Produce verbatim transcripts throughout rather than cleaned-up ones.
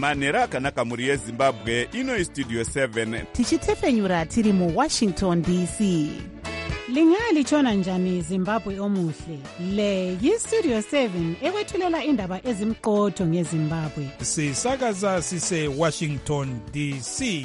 manhero akanaka mhuri yezimbabwe. Ino Studio seven tichitefenyura tiri muWashington D C. Lingalitshona njani Zimbabwe omuhle? Le yiStudio seven ekwethulela indaba ezimqotho ngeZimbabwe. Sisakaza sise Washington D C.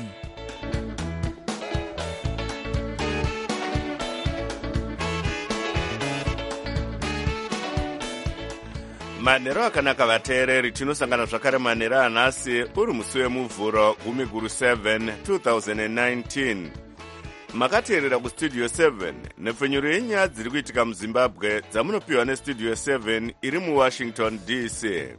manhero akanaka vateereri, tinosangana zvakare manhero anhasi uri musi wemuvhuro gumi guru seven two thousand nineteen. Makateerera kuStudio seven nepfenyuro yenyaya dziri kuitika muZimbabwe dzamunopiwa neStudio seven iri muWashington D C.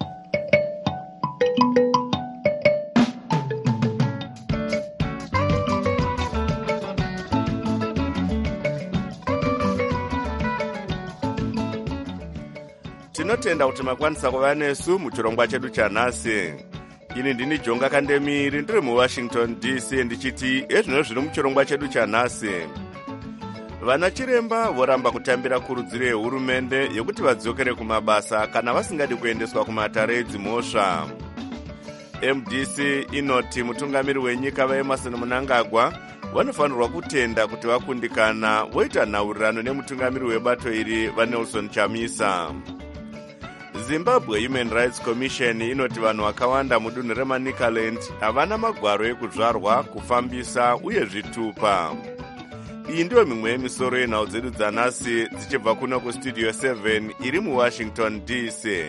Tinotenda kuti makwanisa kuva nesu muchirongwa chedu chanhasi. Ini ndini Jonga Kandemiri ndiri muWashington D C ndichiti ezvino zviri muchirongwa chedu chanhasi. Vana chiremba voramba kutambira kurudziro yehurumende yekuti vadzokere kumabasa kana vasingadi kuendeswa kumatare edzimhosva. M D C inoti mutungamiri wenyika vaEmmerson Mnangagwa vanofanirwa kutenda kuti vakundikana voita nhaurirano nemutungamiri webato iri vaNelson Chamisa. Zimbabwe Human Rights Commission inoti vanhu vakawanda mudunhu reManicaland havana magwaro ekuzvarwa, kufambisa uye zvitupa. Iyi ndiyo mimwe yemisoro yenhau dzedu dzanhasi dzichibva kuno kuStudio seven iri muWashington D C.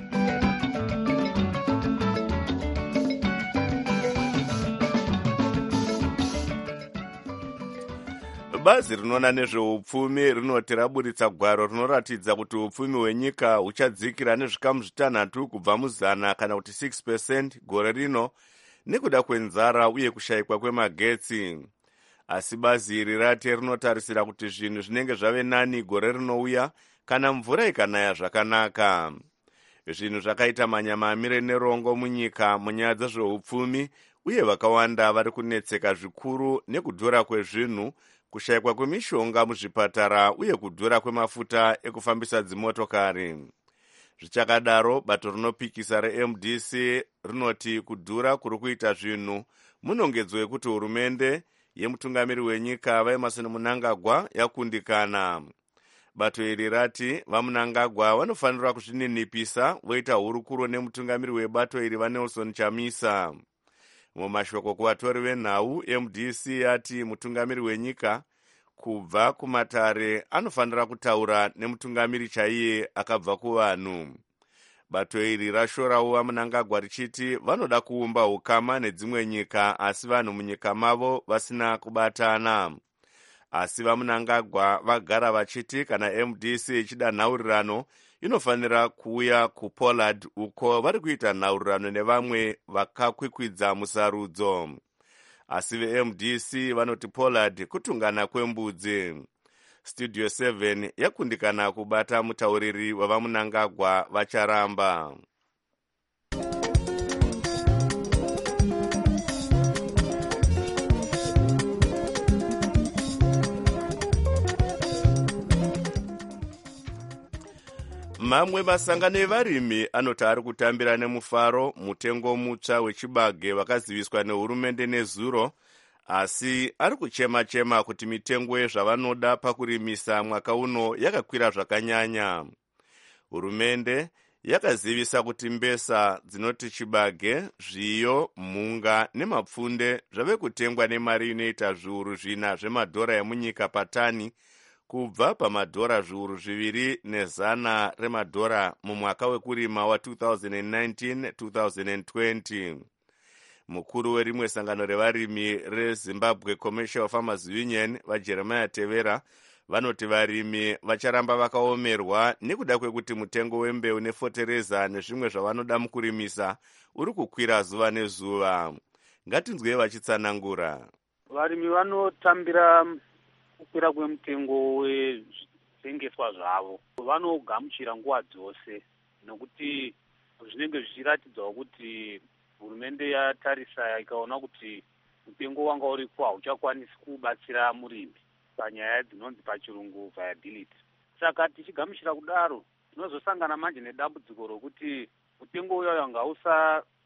Bazi rinoona nezveupfumi rinoti raburitsa gwaro rinoratidza kuti upfumi hwenyika huchadzikira nezvikamu zvitanhatu kubva muzana kana kuti six percent gore rino nekuda kwenzara uye kushayikwa kwemagetsi. Asi bazi iri rati rinotarisira kuti zvinhu zvinenge zvave nani gore rinouya kana mvura ikanaya zvakanaka. Zvinhu zvakaita manyama amire nerongo munyika munyaya dzezveupfumi uye vakawanda vari kunetseka zvikuru nekudhura kwezvinhu, kushayikwa kwemishonga muzvipatara uye kudhura kwemafuta ekufambisa dzimotokari. Zvichakadaro, bato rinopikisa reM D C rinoti kudhura kuri kuita zvinhu munongedzo yekuti hurumende yemutungamiri wenyika vaEmmerson Mnangagwa yakundikana. Bato iri rati vaMnangagwa vanofanira kuzvininipisa voita hurukuro nemutungamiri webato iri vaNelson Chamisa. Mumashoko kuvatori venhau, M D C yati mutungamiri wenyika kubva kumatare anofanira kutaura nemutungamiri chaiye akabva kuvanhu. Bato iri rashorawo vaMnangagwa richiti vanoda kuumba ukama nedzimwe nyika asi vanhu munyika mavo vasina kubatana. Asi vaMnangagwa vagara vachiti kana M D C ichida nhaurirano inofanira kuuya kuPollard uko vari kuita nhaurirano nevamwe vakakwikwidza musarudzo. Asi veM D C vanoti Pollard kutungana kwembudzi. Studio seven yakundikana kubata mutauriri wavaMnangagwa vacharamba. Mamwe masangano evarimi anoti ari kutambira nemufaro mutengo mutsva wechibage wakaziviswa nehurumende nezuro, asi ari kuchema-chema kuti mitengo yezvavanoda pakurimisa mwaka uno yakakwira zvakanyanya. Hurumende yakazivisa kuti mbesa dzinoti chibage, zviyo, mhunga nemapfunde zvave kutengwa nemari inoita zviuru zvina zvemadhora emunyika patani, kubva pamadhora zviuru zviviri nezana remadhora mumwaka wekurima wa two thousand nineteen two thousand twenty. Mukuru werimwe sangano revarimi reZimbabwe Commercial Farmers Union vaJeremiah Tevera vanoti varimi vacharamba vakaomerwa nekuda kwekuti mutengo wembeu nefotereza nezvimwe zvavanoda mukurimisa uri kukwira zuva nezuva. Ngatinzwe vachitsanangura. Varimi vanotambira kukwira kwemutengo wezvitengeswa zvavo. Vanogamuchira nguva dzose nokuti zvinenge zvichiratidzawo kuti hurumende yatarisa ikaona kuti mutengo wanga uripo hauchakwanisi kubatsira murimi panyaya dzinonzi pachirungu viability. Saka tichigamuchira kudaro tinozosangana manje nedambudziko rokuti mutengo uyo wanga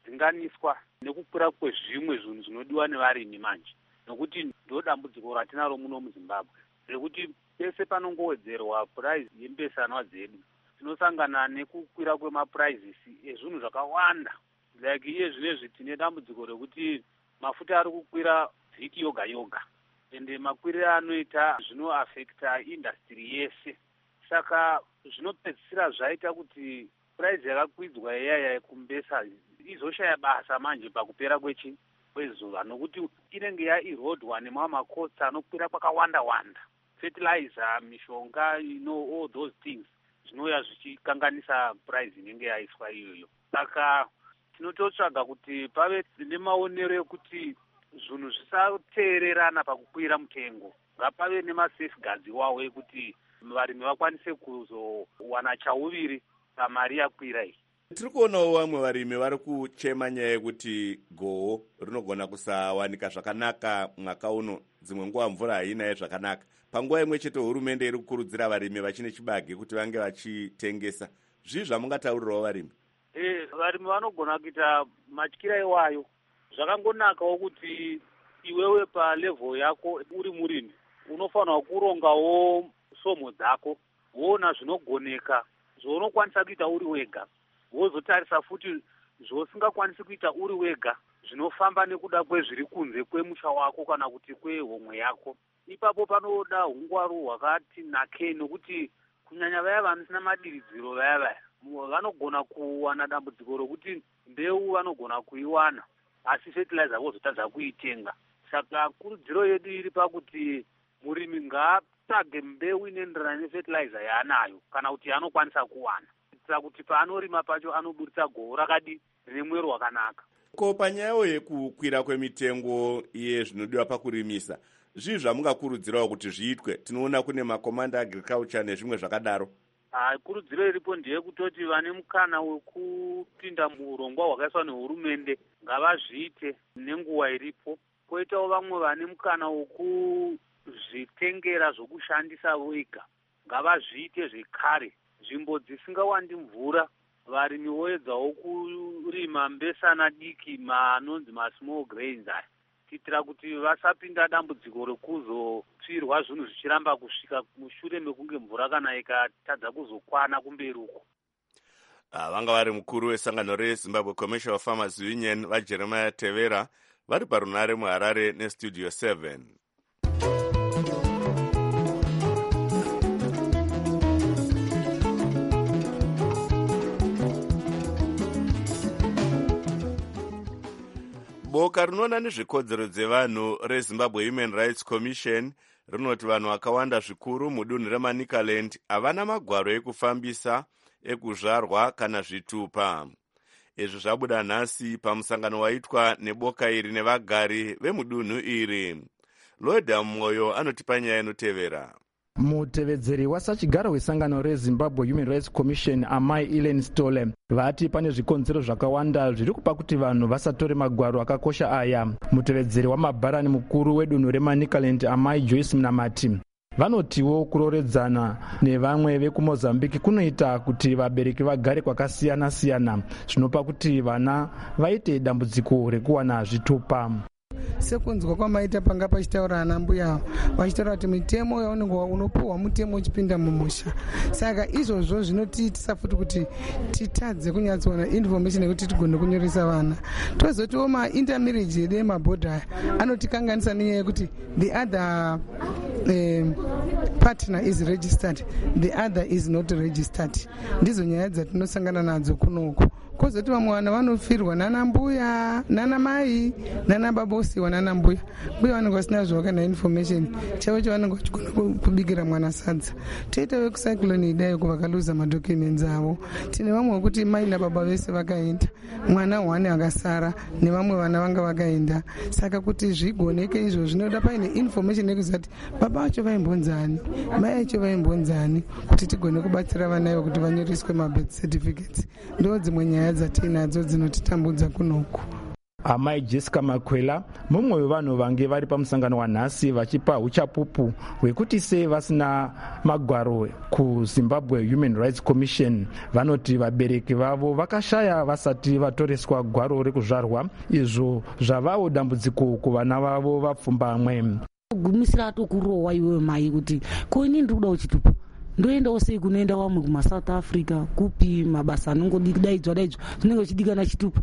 kudzinganiswa nekukwira kwezvimwe zvinhu zvinodiwa nevarimi manje, nokuti ndo dambudziko ratinaro muno muZimbabwe rekuti pese panongowedzerwa puraizi yembesanwa dzedu tinosangana nekukwira kwemapuraizisi ezvinhu zvakawanda. Like iye zvinezvi tine dambudziko rekuti mafuta ari kukwira vhiki yoga yoga, ende makwiriro anoita zvinoafekta industry yese. Saka zvinopedzisira zvaita kuti puraizi yakakwidzwa iyaya yekumbesa izoshaya basa manje pakupera kwechi kwezuva, nokuti inenge yairodwa nemamwe makosti anokwira kwakawanda wanda, fertilizer, mishonga, you know, all those things zvinoya zvichikanganisa puraizi inenge yaiswa iyoyo. Saka tinototsvaga kuti pave nemaonero ekuti zvinhu zvisateererana pakukwira mutengo, ngapave nemasafeguards iwawo ekuti varimi vakwanise kuzowana chauviri pamari yakwira iyi. Tiri kuonawo vamwe varimi vari kuchema nyaya yekuti goho rinogona kusawanika zvakanaka mwaka uno, dzimwe nguva mvura hainaye zvakanaka. Panguva imwe chete hurumende iri kukurudzira varimi vachine chibage kuti vange vachitengesa. Zvii zvamungataurirawo varimi? Eh, varimi vanogona kuita matyira iwayo. Zvakangonakawo kuti iwewe palevel yako uri murimi unofanira kurongawo somo dzako, woona zvinogoneka zvounokwanisa kuita uri wega, wozotarisa futi zvosingakwanisi kuita uri wega zvinofamba nekuda kwezviri kunze kwemusha wako kana kuti kwehomwe yako. Ipapo panoda hungwaru hwakati nakei, nokuti kunyanya vaya vanisina madiridziro vaya vaya vanogona kuwana dambudziko rokuti mbeu vanogona kuiwana asi fertilizer vozotadza kuitenga. Saka kurudziro yedu iri pakuti murimi ngaatsvage mbeu inoenderana nefertilizer yaanayo kana kuti yaanokwanisa kuwana, kuitira kuti paanorima pacho anoburitsa goho rakadi rine mwero wakanaka. Ko panyayo yekukwira kwemitengo yezvinodiwa pakurimisa, zvii zvamungakurudzirawo kuti zviitwe? Tinoona kune makomanda agriculture nezvimwe zvakadaro. Ah, kurudziro iripo ndiye kutoti vane mukana wekupinda muurongwa hwakaiswa nehurumende ngavazviite nenguva iripo. Koitawo vamwe vane mukana wekuzvitengera zvokushandisa vega ngavazviite zvekare. Nzvimbo dzisingawandi mvura varimi voedzawo kurima mbesana diki manonzi masmall grains aya, kuitira kuti vasapinda dambudziko rekuzotsvirwa zvinhu zvichiramba kusvika mushure mekunge mvura kana ikatadza kuzokwana kumberi uko. Ah, vanga vari mukuru wesangano reZimbabwe Commercial Farmers Union vaJeremiah Tevera vari parunare muHarare nestudio seven. Boka rinoona nezvekodzero dzevanhu reZimbabwe Human Rights Commission rinoti vanhu vakawanda zvikuru mudunhu reManicaland havana magwaro ekufambisa, ekuzvarwa kana zvitupa. Izvi zvabuda nhasi pamusangano waitwa neboka iri nevagari vemudunhu iri. Loda Mwoyo anotipa nyaya inotevera. Mutevedzeri wasachigaro wesangano reZimbabwe Human Rights Commission Amai Ellen Stole vati pane zvikonzero zvakawanda zviri kupa kuti vanhu vasatore magwaro akakosha aya. Mutevedzeri wamabharani mukuru wedunhu reManicaland Amai Joyce Mnamati vanotiwo kuroredzana nevamwe vekuMozambique kunoita kuti vabereki vagare kwakasiyana siyana, zvinopa kuti vana vaite dambudziko rekuwana zvitupa. Sekunzwa kwamaita panga pachitaura ana mbuya vachitaura kuti mitemo yaunenge unopuhwa mutemo uchipinda mumusha. Saka izvozvo zvinotiitisa futi kuti titadze kunyatsoona information yekuti tigone kunyoresa vana. Tozotiwo maintermarriage yedu emabhodha anotikanganisa nenyaya yekuti the other um, partner is registered, the other is not registered. Ndizo nyaya dzatinosangana nadzo kunoku. Kozoti vamwe vana vanofirwa nana mbuya, nana mai, nana babosiwa nana mbuya. Mbuya vanenge vasina zvavakana information chavo chavanenge vachigona kubikira mwana sadza. Toita vekucyclone idai kuvakaluza madocuments avo. Tine vamwe vekuti mai nababa vese vakaenda, mwana hwane akasara nevamwe vana vanga vakaenda. Saka kuti zvigoneke izvo zvinoda paine information yekuzati baba vacho vaimbonzani, mai vacho vaimbonzani, kuti tigone kubatsira vana ivo kuti vanyoreswe mabirth certificates. Ndo dzimwe nyaya dzatinadzo dzinotitambudza kunoku. amai Jessica Makwela mumwe wevanhu vange vari pamusangano wanhasi vachipa uchapupu hwekuti sei vasina magwaro kuZimbabwe Human Rights Commission. Vanoti vabereki vavo vakashaya vasati vatoreswa gwaro rekuzvarwa, izvo zvavawo dambudziko kuvana vavo vapfumbamwe. Gumisira tokurowa iwe mai kuti ko ini ndiri kuda uchitupa ndoendawo sei kunoenda vamwe kumaSouth Africa kupi mabasa anongodaidzwa daidzwa zvinenge zvichidikana chitupa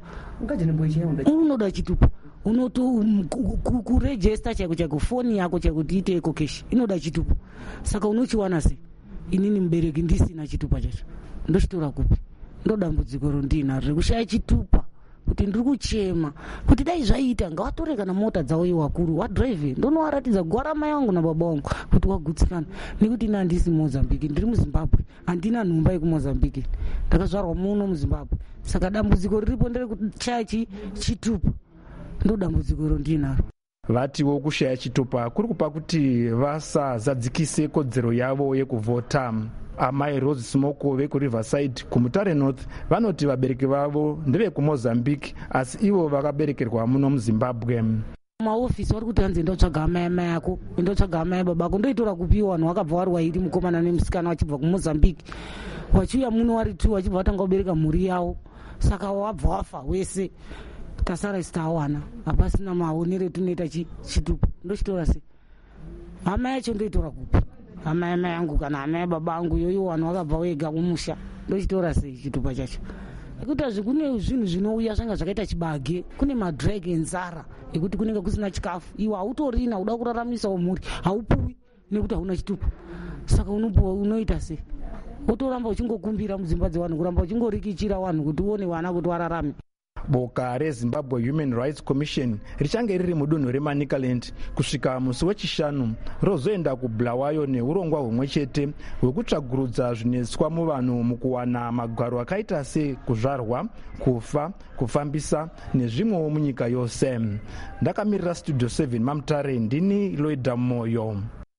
unoda chitupa unoto kurejesta chaiko chaiko foni yako chaiko tiite ekokeshi inoda chitupa saka unochiwana sei? Inini mubereki ndisina chitupa chacho ndochitora kupi? Ndodambudziko rondinaro rekushaya chitupa kuti ndiri kuchema kuti dai zvaita ngavatore kana mota dzavo iwakuru wadrive ndonowaratidza gwara mai wangu nababa wangu kuti wagutsikana nekuti ina handisi Mozambique, ndiri muZimbabwe, handina nhumba yekumozambique, ndakazvarwa muno muZimbabwe. Saka dambudziko riripo nderekushaya chitupa, ndodambudziko rondinaro. Vatiwo kushaya chitupa kuri kupa kuti vasazadzikise kodzero yavo yekuvhota. Amai Rose Smoko vekuriverside kuMutare North vanoti vabereki vavo ndevekuMozambique asi ivo vakaberekerwa muno muZimbabwe. Maofisi vari kuti hanzi ndotsvaga amai amai yako, ndotsvaga amai baba ako, ndoitora kupiwa vanhu vakabva vari wairi mukomana nemusikana vachibva kuMozambique vachiuya muno vari tu vachibva vatanga kubereka mhuri yavo, saka wabva wafa wese tasara isitawana hapasina maonero tunoita chitupa. Ndochitora sei? Hama yacho ndoitora kupi? Hama yama yangu kana hama yababa angu yoyo vanhu vakabva wega kumusha, ndochitora sei chitupa chacho? Nekuti hazvikune zvinhu zvinouya zvanga zvakaita chibage, kune madrag enzara ekuti kunenge kusina chikafu, iwe hautorina uda kuraramisawo mhuri haupuwi nekuti hauna chitupa, saka unopuwa unoita sei? Wotoramba uchingokumbira mudzimba dzevanhu, kuramba uchingorikichira vanhu kuti uone vana kuti vararame. Boka reZimbabwe Human Rights Commission richange riri mudunhu reManicaland kusvika musi wechishanu rozoenda kuBulawayo neurongwa humwe chete hwekutsvagurudza zvinetswa muvanhu mukuwana magwaro akaita sekuzvarwa, kufa, kufambisa nezvimwewo munyika yose. Ndakamirira Studio seven maMutare, ndini Loida Moyo.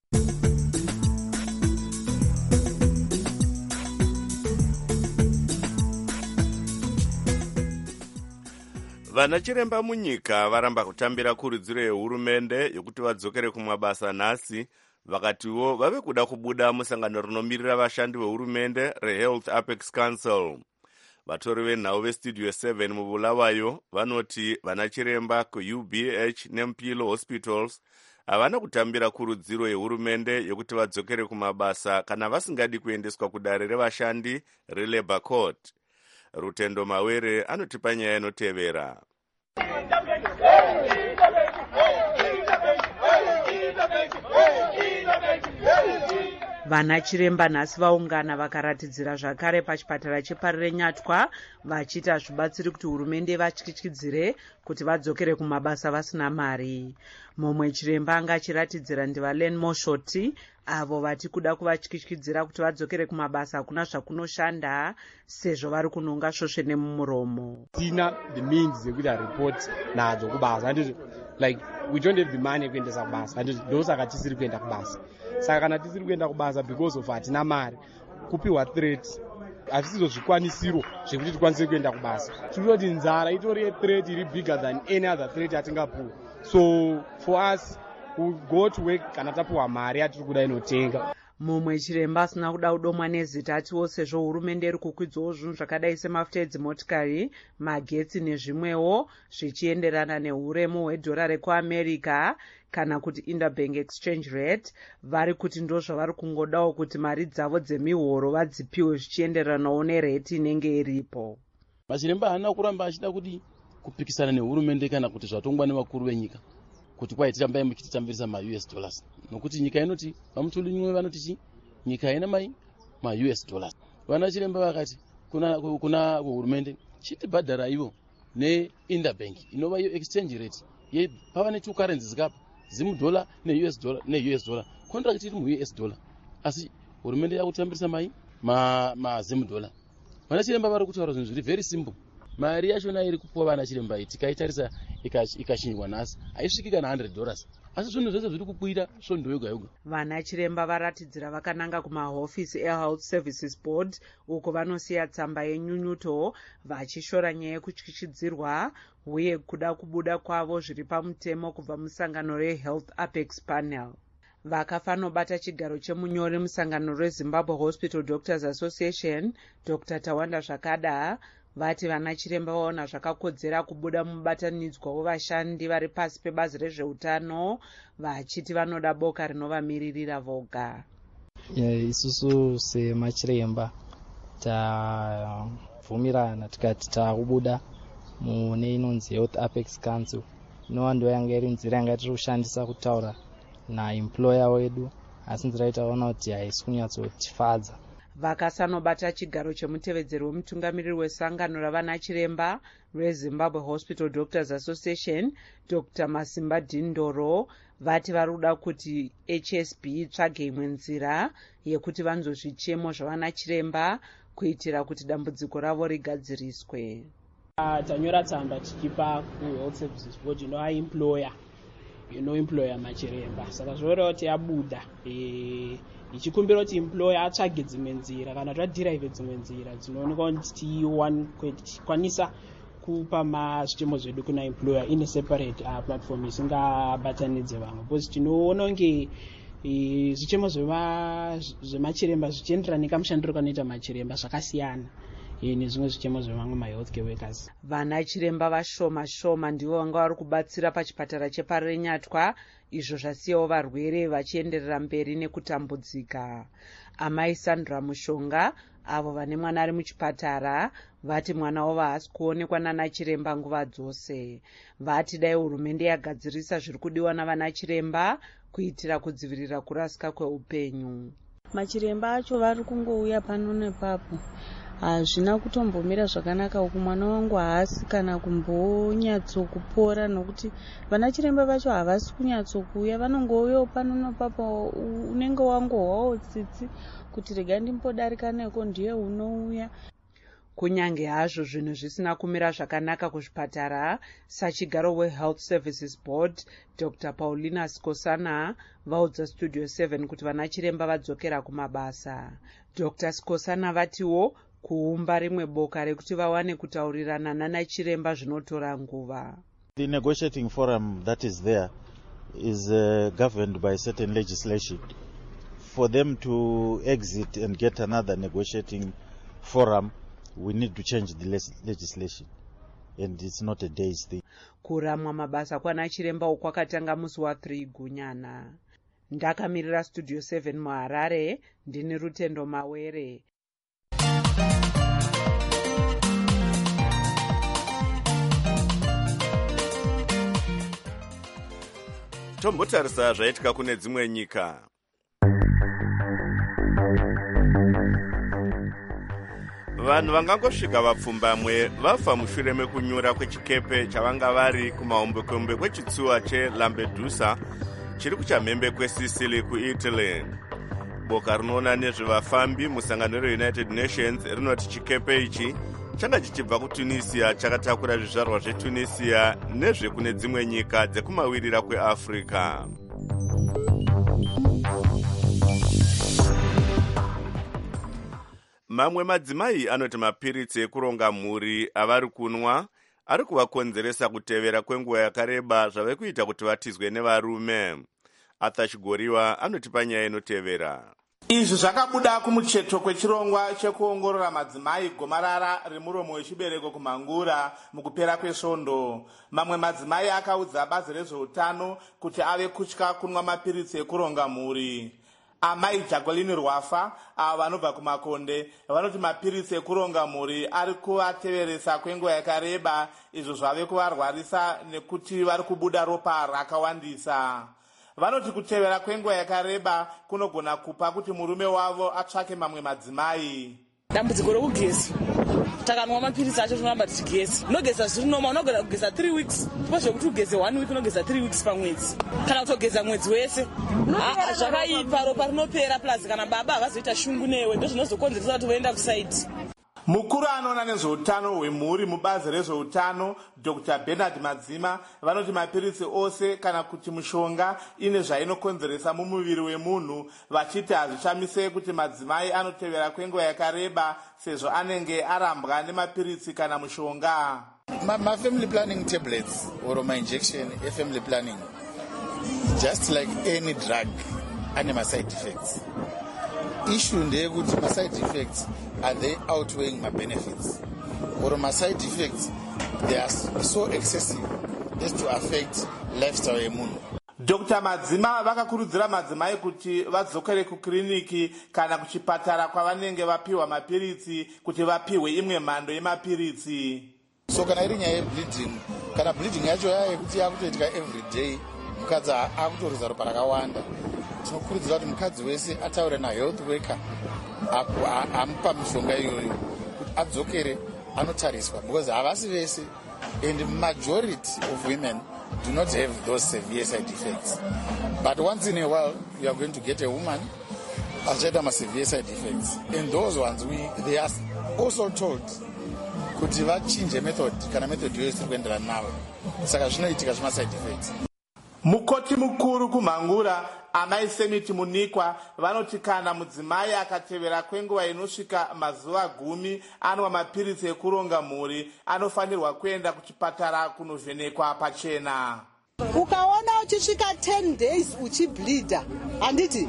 Vana chiremba munyika varamba kutambira kurudziro yehurumende yokuti vadzokere kumabasa nhasi, vakatiwo vave kuda kubuda musangano rinomirira vashandi vehurumende reHealth Apex Council. Vatori venhau veStudio seven muBulawayo vanoti vana chiremba kuU B H neMpilo Hospitals havana kutambira kurudziro yehurumende yokuti vadzokere kumabasa kana vasingadi kuendeswa kudare revashandi reLabour Court. Rutendo Mawere anotipa nyaya inotevera. Vana chiremba nhasi vaungana vakaratidzira zvakare pachipatara cheParire Nyatwa vachiita zvibatsiri kuti hurumende vatyityidzire kuti vadzokere kumabasa vasina mari. Mumwe chiremba anga achiratidzira ndivaLen Moshoti avo vati kuda kuvatyityidzira kuti vadzokere kumabasa hakuna zvakunoshanda sezvo vari kunonga svosve nemumuromo. Tina the means yekuti report nadzo kubasa, and like we don't have the money kuendesa kubasa, and ndosaka tisiri kuenda kubasa. Saka kana tisiri kuenda kubasa because of hatina mari, kupiwa threat hazvisizvo zvikwanisiro zvekuti tikwanise kuenda kubasa. Tinoti nzara itori threat iri bigger than any other threat atingapuwa. So for us we go to work kana tapuwa mari atiri kuda inotenga. Mumwe chiremba asina kuda kudomwa nezita atiwo sezvo hurumende iri kukwidzawo zvinhu zvakadai semafuta edzimotikari, magetsi nezvimwewo zvichienderana neuremu hwedhora rekuAmerica kana kuti interbank exchange rate, vari kuti ndozvavari kungodawo kuti mari dzavo dzemihoro vadzipiwe zvichienderanawo nereti inenge iripo. Machiremba haana kuramba achida kuti kupikisana nehurumende kana kuti zvatongwa nevakuru venyika kuti kwai tirambai muchititambirisa ma-U S dollars, nokuti nyika inoti vamutulunywe vanoti chi nyika ina mai ma-U S dollars. Vana chiremba vakati kuna kuna hurumende chitibhadhara ivo ne-interbank inova iyo exchange rate ye pava ne two currencies kapa zimu dollar ne-U S dollar ne-U S dollar, contract iri mu-U S dollar asi hurumende yakutambirisa mai ma ma zimu dollar. Vana chiremba vari kutaura zvinhu zviri very simple. Mari yachona iri kupuwa vana chiremba iyi tikaitarisa ikashinywa nhasi haisviki kana one hundred dollars. asi zvinhu zvese zviri kukwira svondo yoga yoga. Vana chiremba varatidzira vakananga kumahofisi eHealth Services Board uko vanosiya tsamba yenyunyuto vachishora nyaya yekutyityidzirwa uye kuda kubuda kwavo zviri pamutemo kubva musangano reHealth Apex Panel. Vakafanobata chigaro chemunyori musangano reZimbabwe Hospital Doctors Association, Doctor Tawanda Zvakada, vati vana chiremba vaona zvakakodzera kubuda mubatanidzwa wevashandi vari pasi pebazi rezveutano vachiti vanoda boka rinovamiririra voga. Isusu semachiremba tabvumirana tikati takubuda mune inonzi Health Apex Council, inova ndo yanga iri nzira yanga tiri kushandisa kutaura naemployer wedu, asi nzira itaona kuti haisi kunyatsotifadza. Vakasanobata chigaro chemutevedzeri wemutungamiriri wesangano ravana chiremba reZimbabwe Hospital Doctors Association, Doctor Masimba Dindoro, vati varuda kuti H S B itsvage imwe nzira yekuti vanzwe zvichemo zvavana chiremba kuitira kuti dambudziko ravo rigadziriswe. Tanyora tsamba tichipa kuHealth Services Board inova employer inoemploya machiremba, saka zvoreva kuti yabuda ichikumbira kuti employer atsvage dzimwe nzira kana twadhiraive dzimwe nzira dzinoonekwa kuti tikwanisa kupa mazvichemo zvedu kuna employer in a separate uh, platform isingabatanidze vamwe, because tinoona kunge zvichemo zvemachiremba zvichienderana nekamushandiro kanoita machiremba zvakasiyana nezvimwe zvichemo zvevamwe mahealthcare workers. Vana chiremba vashoma shoma ndivo vanga vari kubatsira pachipatara cheParire Nyatwa, izvo zvasiyawo varwere vachienderera mberi nekutambudzika. Amai Sandra Mushonga, avo vane mwana ari muchipatara, vati mwana wavo haasi kuonekwa nana chiremba nguva dzose. Vati dai hurumende yagadzirisa zviri kudiwa navana chiremba kuitira kudzivirira kurasika kweupenyu. Machiremba acho vari kungouya pano nepapo, hazvina kutombomira zvakanaka uku. Mwana wangu haasi kana kumbonyatsokupora nokuti vana chiremba vacho havasi kunyatsokuuya, vanongouyawo pano nepapo. Unenge wangohwawo tsitsi kuti rega ndimbodarika neko ndiye unouya. Kunyange hazvo zvinhu zvisina kumira zvakanaka kuzvipatara, sachigaro weHealth Services Board, Doctor Paulina Skosana, vaudza Studio seven kuti vana chiremba vadzokera kumabasa. Doctor Skosana vatiwo kuumba rimwe boka rekuti vawane kutaurirana nana chiremba zvinotora nguva. The negotiating forum that is there is uh, governed by certain legislation. For them to exit and get another negotiating forum, we need to change the legislation, and it's not a day's thing. Kuramwa mabasa kwana chiremba ukwakatanga musi wa three Gunyana. Ndakamirira Studio seven muHarare, ndini Rutendo Mawere. Tombotarisa zvaitika kune dzimwe nyika. Vanhu vangangosvika vapfumbamwe vafa mushure mekunyura kwechikepe chavanga vari kumahombekombe kwechitsuwa cheLampedusa chiri kuchamhembe kweSicily kuItaly. Boka rinoona nezvevafambi musangano reUnited Nations rinoti chikepe ichi changa chichibva kuTunisia chakatakura zvizvarwa zveTunisia nezvekune dzimwe nyika dzekumawirira kweAfrica. Mamwe madzimai anoti mapiritsi ekuronga mhuri avari kunwa ari kuvakonzeresa kutevera kwenguva yakareba zvave kuita kuti vatizwe nevarume. Arthur Chigoriwa anoti panyaya inotevera. Izvi zvakabuda kumucheto kwechirongwa chekuongorora madzimai gomarara remuromo wechibereko kumhangura mukupera kwesvondo. Mamwe madzimai akaudza bazi rezveutano kuti ave kutya kunwa mapiritsi ekuronga mhuri. Amai Jacqueline Rwafa, avo vanobva kumakonde, vanoti mapiritsi ekuronga mhuri ari kuvateveresa kwenguva yakareba, izvo zvave kuvarwarisa nekuti vari kubuda ropa rakawandisa. Vanoti kutevera kwenguva yakareba kunogona kupa kuti murume wavo atsvake mamwe madzimai. Dambudziko rokugeza. Takanwa mapiritsi acho tinoramba tichigeza. Unogeza zviri noma, unogona kugeza three weeks. Kwazvo kuti ugeze one week unogeza three weeks pamwedzi. Kana kutogeza mwedzi wese. Zvakaipa ropa rinopera plus kana baba havazoita shungu newe. Ndozvinozokonzeresa kuti voenda kusaiti. Mukuru anoona nezveutano hwemhuri mubazi rezveutano Doctor Bernard Madzima vanoti mapiritsi ose kana kuti mushonga ine zvainokonzeresa mumuviri wemunhu, vachiti hazvichamise kuti madzimai anotevera kwenguva yakareba sezvo anenge arambwa nemapiritsi kana mushonga. Ma, ma family planning tablets or my injection a family planning, just like any drug, ane ma side effects. Issue ndeyekuti ma side effects, are they outweighing my benefits, or my side effects they are so excessive as to affect lifestyle yemunhu. Doctor Madzima vakakurudzira madzimai kuti vadzokere kukiriniki kana kuchipatara kwavanenge vapiwa mapiritsi kuti vapiwe imwe mhando yemapiritsi. So kana iri nyaya yebleeding, kana bleeding yacho yayekuti yakutoitika every day, mukadzi akutoriza ropa rakawanda, tinokurudzira kuti mukadzi wese ataure nahealth worker amupa mishonga iyoyo kuti adzokere anotariswa, because havasi vese, and majority of women do not have those severe side effects. But once in a while, you are going to get a woman achaita ma severe side effects, and those ones we they are also told kuti vachinje method kana method yose kuenderana nawo, saka zvinoitika zvima side effects. Mukoti mukuru kumhangura Amai Semiti Munikwa vanoti kana mudzimai akatevera kwenguva inosvika mazuva gumi anwa mapiritsi ekuronga mhuri anofanirwa kuenda kuchipatara kunovhenekwa pachena. Ukaona uchisvika ten days uchibleeda, handiti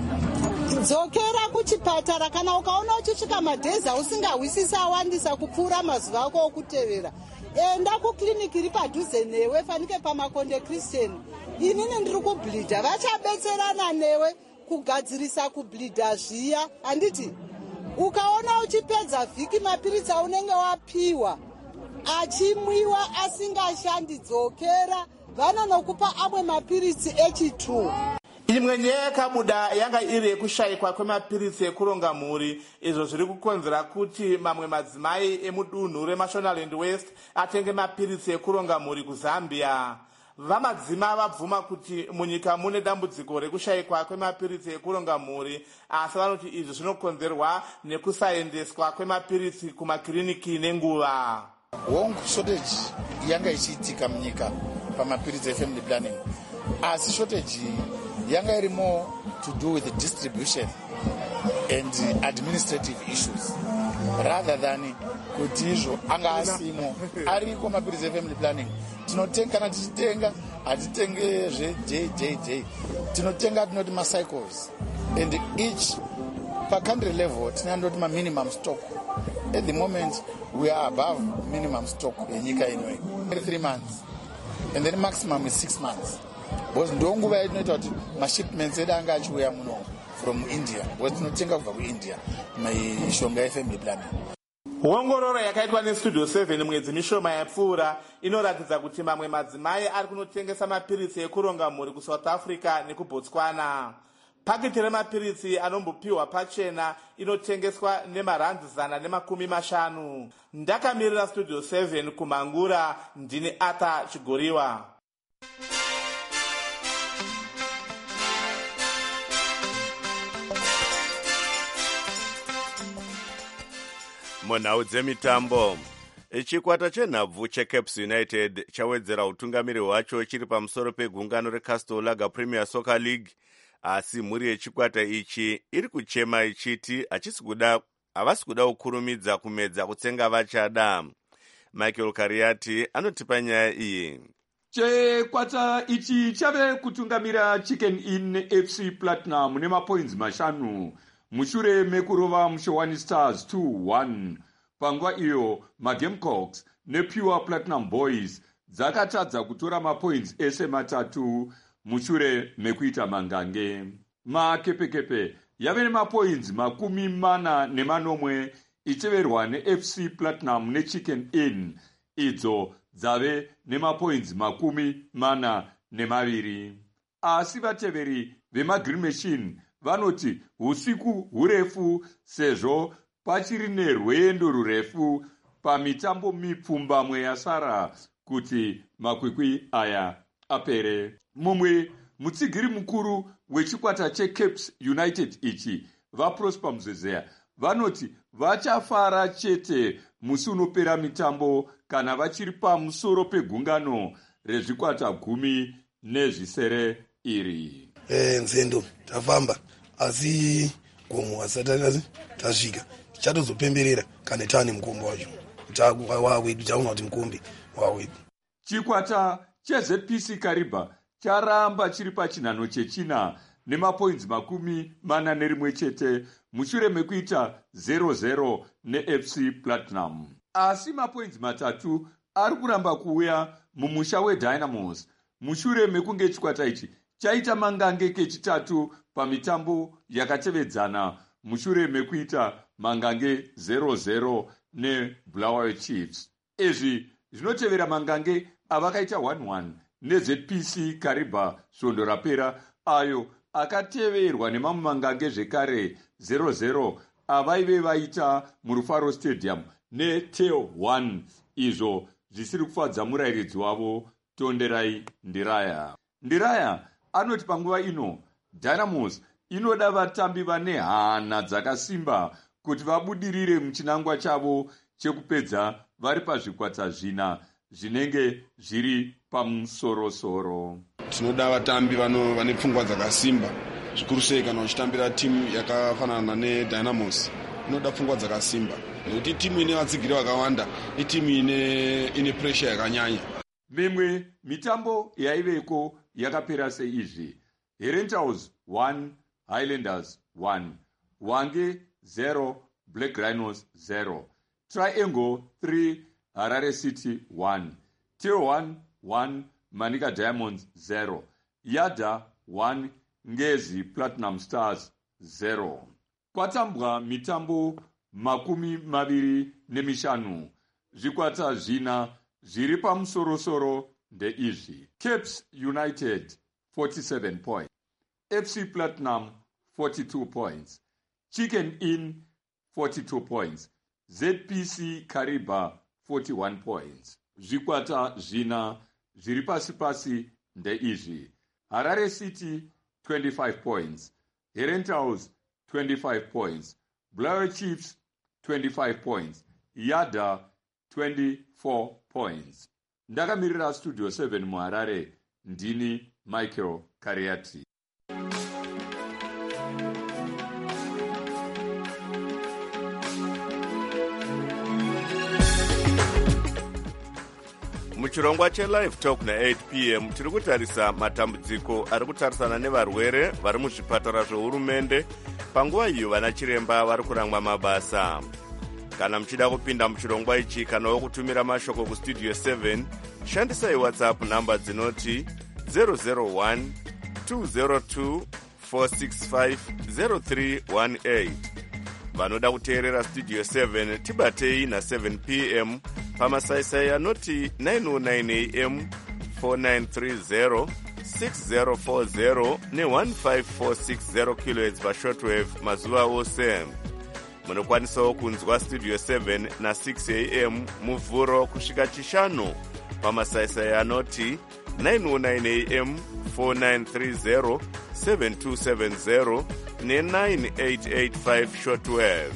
dzokera kuchipatara. Kana ukaona uchisvika madhezi ausingawisisa awandisa kupfuura mazuva ako okutevera, enda kukliniki iri padhuze newe, fanike paMakonde Christian. Inini ndiri kubleeda, vachabetserana newe kugadzirisa kubleeda zviya, handiti ukaona uchipedza vhiki mapiritsi aunenge wapiwa achimwiwa asingashandi, dzokera vanonokupa amwe mapiritsi echitu. Imwe nyaya yakabuda yanga iri yekushayikwa kwemapiritsi ekuronga mhuri, izvo zviri kukonzera kuti mamwe madzimai emudunhu reMashonaland West atenge mapiritsi ekuronga mhuri kuZambia. Vamadzima vabvuma kuti munyika mune dambudziko rekushayikwa kwemapiritsi ekuronga mhuri, asi vanoti izvi zvinokonzerwa nekusaendeswa kwemapiritsi kumakiriniki nenguva. Wrong shortage yanga ichiitika munyika pamapiritsi efamily planning, asi shortage yanga iri more to do with the distribution and administrative issues rather than kuti izvo anga asimo ariko mapiritsi efamily planning. Tinotenga kana tichitenga hatitenge zve-jjj, tinotenga tinoti ma-cycles, and each per country level tinandoti ma-minimum stock. At the moment we are above minimum stock yenyika inoi, three months, and then maximum is six months, because ndonguva yatinoita kuti mashipments edu anga achiuya muno from India, because tinotenga kubva kuIndia mishonga yefamily planning. Ongororo yakaitwa neStudio seven mwedzi mishoma yapfuura inoratidza kuti mamwe madzimai ari kunotengesa mapiritsi ekuronga mhuri kuSouth Africa nekuBotswana. Paketi remapiritsi anombopiwa pachena inotengeswa nemarandi zana nemakumi mashanu. Ndakamirira Studio seven kumhangura, ndini Arthur Chigoriwa. Munhau dzemitambo, chikwata chenhabvu cheCaps United chawedzera utungamiri hwacho chiri pamusoro pegungano reCastle Lager Premier Soccer League, asi mhuri yechikwata ichi iri kuchema ichiti havasi kuda kukurumidza kumedza kutsenga vachada. Michael Kariati anotipa nyaya iyi. Chikwata ichi chave kutungamira Chicken Inn F C Platinum nemapoints mashanu mushure mekurova Mushowani Stars two one. Panguva iyo maGamecocks nePure Platinum Boys dzakatadza kutora mapoints ese matatu mushure mekuita mangange. Makepekepe yave nemapoints makumi mana nemanomwe icheverwa neF C Platinum neChicken Inn, idzo dzave nemapoints makumi mana nemaviri. Asi vateveri vemaGreen Machine vanoti usiku hurefu sezvo pachiri nerwendo rurefu pamitambo mipfumbamwe yasara kuti makwikwi aya apere. Mumwe mutsigiri mukuru wechikwata cheCaps United ichi vaProsper Mzezeya vanoti vachafara chete musi unopera mitambo kana vachiri pamusoro pegungano rezvikwata gumi nezvisere iri. Eh, nzendo tafamba asi gomo asatasi tasvika tichatozopemberera kana tane mukombe wacho wawedu taona kuti mukombe wawedu. Chikwata cheZ P C Kariba charamba chiri pachinhano chechina nemapoints makumi mana nerimwe chete mushure mekuita zero zero neF C Platinum. Asi mapoints matatu ari kuramba kuuya mumusha weDynamos mushure mekunge chikwata ichi chaita mangange kechitatu pamitambo yakatevedzana mushure mekuita mangange zero zero neBulawayo Chiefs. Izvi zvinotevera mangange avakaita one one neZ P C Kariba svondo rapera, ayo akateverwa nemamwe mangange zvekare zero zero avaive vaita muRufaro Stadium neTeo one, izvo zvisiri kufadza murayiridzi wavo Tonderai Ndiraya. Ndiraya anoti panguva ino Dynamos inoda vatambi vane hana dzakasimba kuti vabudirire muchinangwa chavo chekupedza vari pazvikwata zvina zvinenge zviri pamusorosoro. Tinoda vatambi vano vane pfungwa dzakasimba, zvikuru sei kana uchitambira timu yakafanana neDynamos. Inoda pfungwa dzakasimba nokuti timu ine vatsigiri vakawanda, itimu ine ine pressure yakanyanya. Mimwe mitambo yaiveko yakapera seizvi: Herentals one, Highlanders one, Wange zero, Black Rhinos zero, Triangle three, Harare City one, Teo one one, Manika Diamonds zero, Yada one, Ngezi Platinum Stars zero. Kwatambwa mitambo makumi maviri nemishanu, zvikwata zvina zviri pamusorosoro ndeizvi: Caps United forty-seven points, F C Platinum forty-two points, Chicken Inn forty-two points, Z P C Kariba forty-one points. Zvikwata zvina zviri pasi pasi ndeizvi: Harare City twenty-five points, Herentals twenty-five points, Bulawayo Chiefs twenty-five points, Yada twenty-four points. Ndakamirira Studio seven muHarare, ndini Michael Kariati. muchirongwa chelive talk na-eight p m tiri kutarisa matambudziko ari kutarisana nevarwere vari muzvipatara zvehurumende panguva iyo vana chiremba vari kurangwa mabasa. Kana muchida kupinda muchirongwa ichi kana kutumira mashoko kustudio seven, shandisai WhatsApp namba dzinoti zero zero one two zero two four six five zero three one eight. Vanoda kuteerera Studio seven tibatei na seven p m pamasaisai anoti nine oh nine a m, four nine three zero, six zero four zero ne one five four six zero kilohertz pashortwave mazuva ose. Munokwanisawo kunzwa Studio seven na six a m muvhuro kusvika chishanu pamasaisai anoti nine oh nine a m, four nine three zero, seven two seven zero ne nine eight eight five shortwave.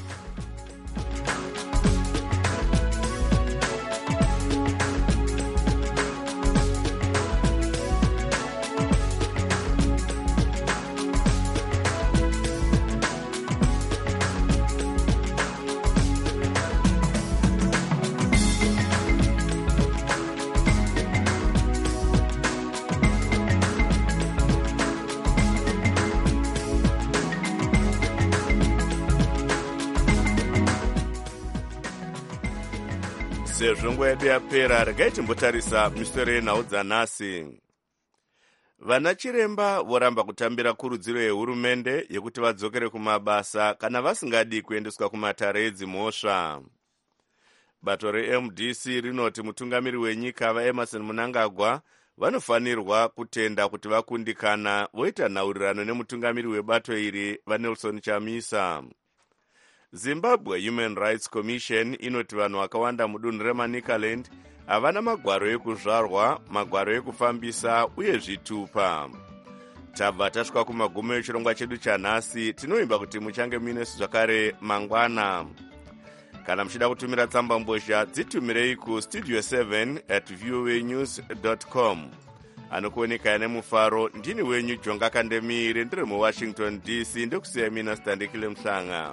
Sezvo nguva yedu yapera, regai timbotarisa misoro yenhau dzanhasi. Vana chiremba voramba kutambira kurudziro yehurumende yekuti vadzokere kumabasa kana vasingadi kuendeswa kumatare edzimhosva. Bato reM D C rinoti mutungamiri wenyika vaEmerson Mnangagwa vanofanirwa kutenda kuti vakundikana voita nhaurirano nemutungamiri webato iri vaNelson Chamisa. Zimbabwe Human Rights Commission inoti vanhu vakawanda mudunhu reManicaland havana magwaro ekuzvarwa, magwaro ekufambisa uye zvitupa. tabva tasvika kumagumo echirongwa chedu chanhasi. Tinoimba kuti muchange muinesu zvakare mangwana. Kana muchida kutumira tsamba mbozha dzitumirei kustudio seven at voa news dot com. Anokuoneka nemufaro ndini wenyu Jonga Kandemire ndiri muWashington D C ndikusiya mina Standikile Mhlanga.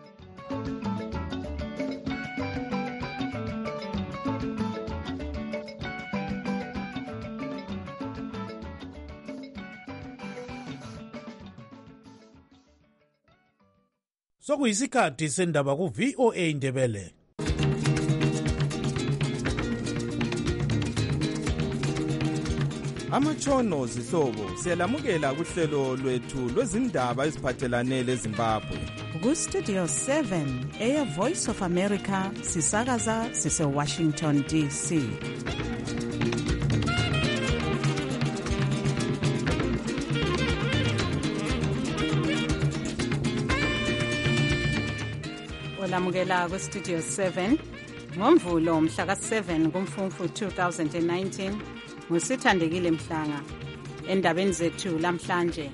Sokuyisikhathi sendaba ku V O A Ndebele. Amachono zihlobo siyalamukela kuhlelo lwethu lwezindaba eziphathelane leZimbabwe. Ku Studio seven Air Voice of America sisakaza sise Washington D C. Olamukela ku Studio seven ngomvulo mhla ka seven kuMfumfu two thousand nineteen. Ngusithandekile Mhlanga endabeni zethu lamhlanje.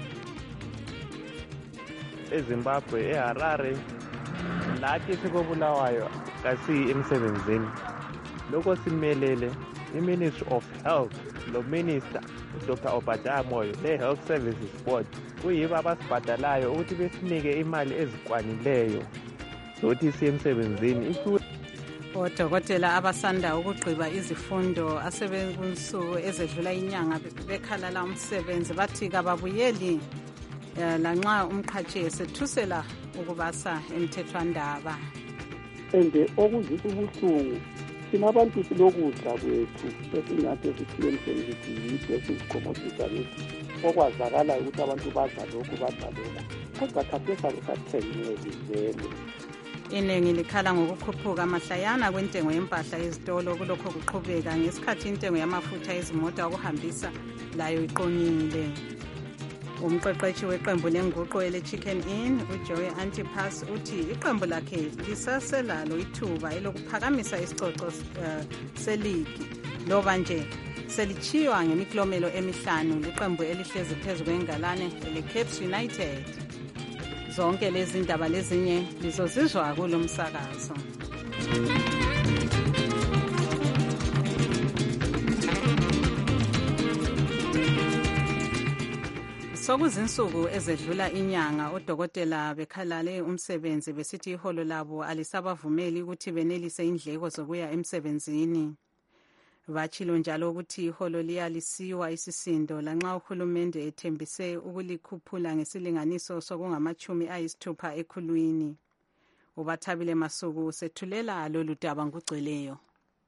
eZimbabwe eHarare lathi sikobulawayo kasi emsebenzini lokho simelele iMinistry of Health lo Minister uDr Obadiah Moyo le Health Services Board kuyiba abasibhadalayo ukuthi besinike imali ezikwanileyo zokuthi siye emsebenzini. Odokotela abasanda ukugqiba izifundo asebenkunsuku ezedlula inyanga bekhalala umsebenzi bathi kababuyeli lanxa umqhatshi esethusela ukubasa emthethwandaba. Ende okuzisa ubuhlungu thina abantu silokudla kwethu esingathi sithiye emsebenzini yitho esizikhomotisa lethu okwazakala ukuthi abantu badla lokhu badla lokhu kodwa khathesi akusathengeki vele. Iningi likhala ngokukhuphuka amahlayana kwentengo yempahla ezitolo kulokho kuqhubeka ngesikhathi intengo yamafutha ezimota okuhambisa layo iqonyile. Umqeqeshi weqembu lenguqu ele Chicken Inn uJoey Antipas uthi iqembu lakhe lisaselalo ithuba elokuphakamisa isicoco uh, seligi loba nje selichiywa ngemiklomelo emihlanu liqembu elihlezi phezu kwengalane ele Cape United. Zonke lezi ndaba lezinye lizozizwa kulo msakazo. Sokuzinsuku ezedlula inyanga odokotela bekhalale umsebenzi besithi iholo labo alisabavumeli ukuthi benelise indleko zokuya emsebenzini. Bachilo njalo ukuthi iholo liyalisiwa isisindo lanxa uhulumende ethembise ukulikhuphula ngesilinganiso sokungamachumi ayisithupha ekhulwini. Ubathabile Masuku sethulela lolu daba ngugcweleyo.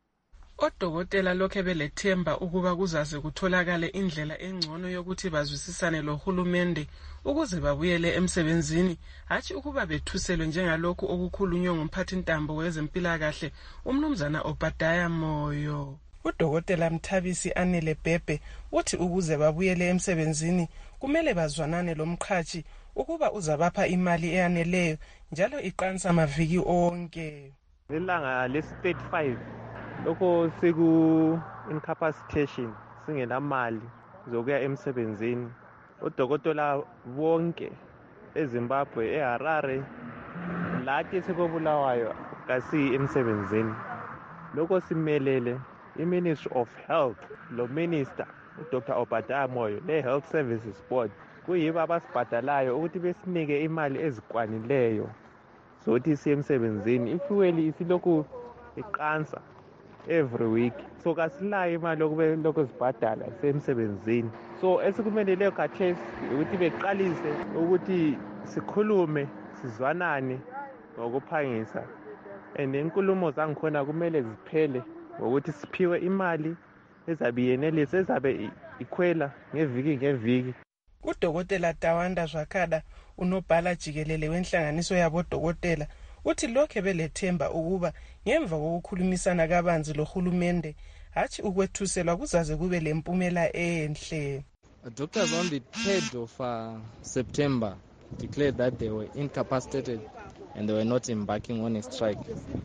Odokotela lokhe belethemba ukuba kuzaze kutholakale indlela engcono yokuthi bazwisisane lohulumende ukuze babuyele emsebenzini hatshi ukuba bethuselwe njengalokhu okukhulunywe ngumphathintambo wezempilakahle umnumzana Obadiah Moyo. Udokotela Mthabisi Anele Bhebhe uthi ukuze babuyele emsebenzini kumele bazwanane lomqhatshi ukuba uzabapha imali eyaneleyo njalo iqansa amaviki onke. Ilanga lesi thirty-five lokho siku incapacitation singenamali zokuya emsebenzini. Udokotela bonke eZimbabwe eHarare lathi sikobulawayo kasi emsebenzini lokho simelele iMinistry of Health lo Minister uDr Obadiah Moyo le Health Services Board kuyiba abasibhadalayo ukuthi besinike imali ezikwanileyo zokuthi siye emsebenzini. Ifuel isilokhu iqansa every week so kasilayo imali lokube lokho sibhadala semsebenzini. So esikumele leyo khathesi ukuthi beqalise ukuthi sikhulume sizwanane ngokuphangisa and inkulumo zangikhona kumele ziphele ukuthi siphiwe imali ezabe yenelisa ezabe ikhwela ngeviki ngeviki. Udokotela Tawanda Zwakhada unobhala jikelele wenhlanganiso yabodokotela uthi lokhe belethemba ukuba ngemva kokukhulumisana kabanzi lohulumende hatshi ukwethuselwa kuzaze kube lempumela enhle. Doctors on the third of uh, September declared that they were incapacitated and they were not embarking on a strike.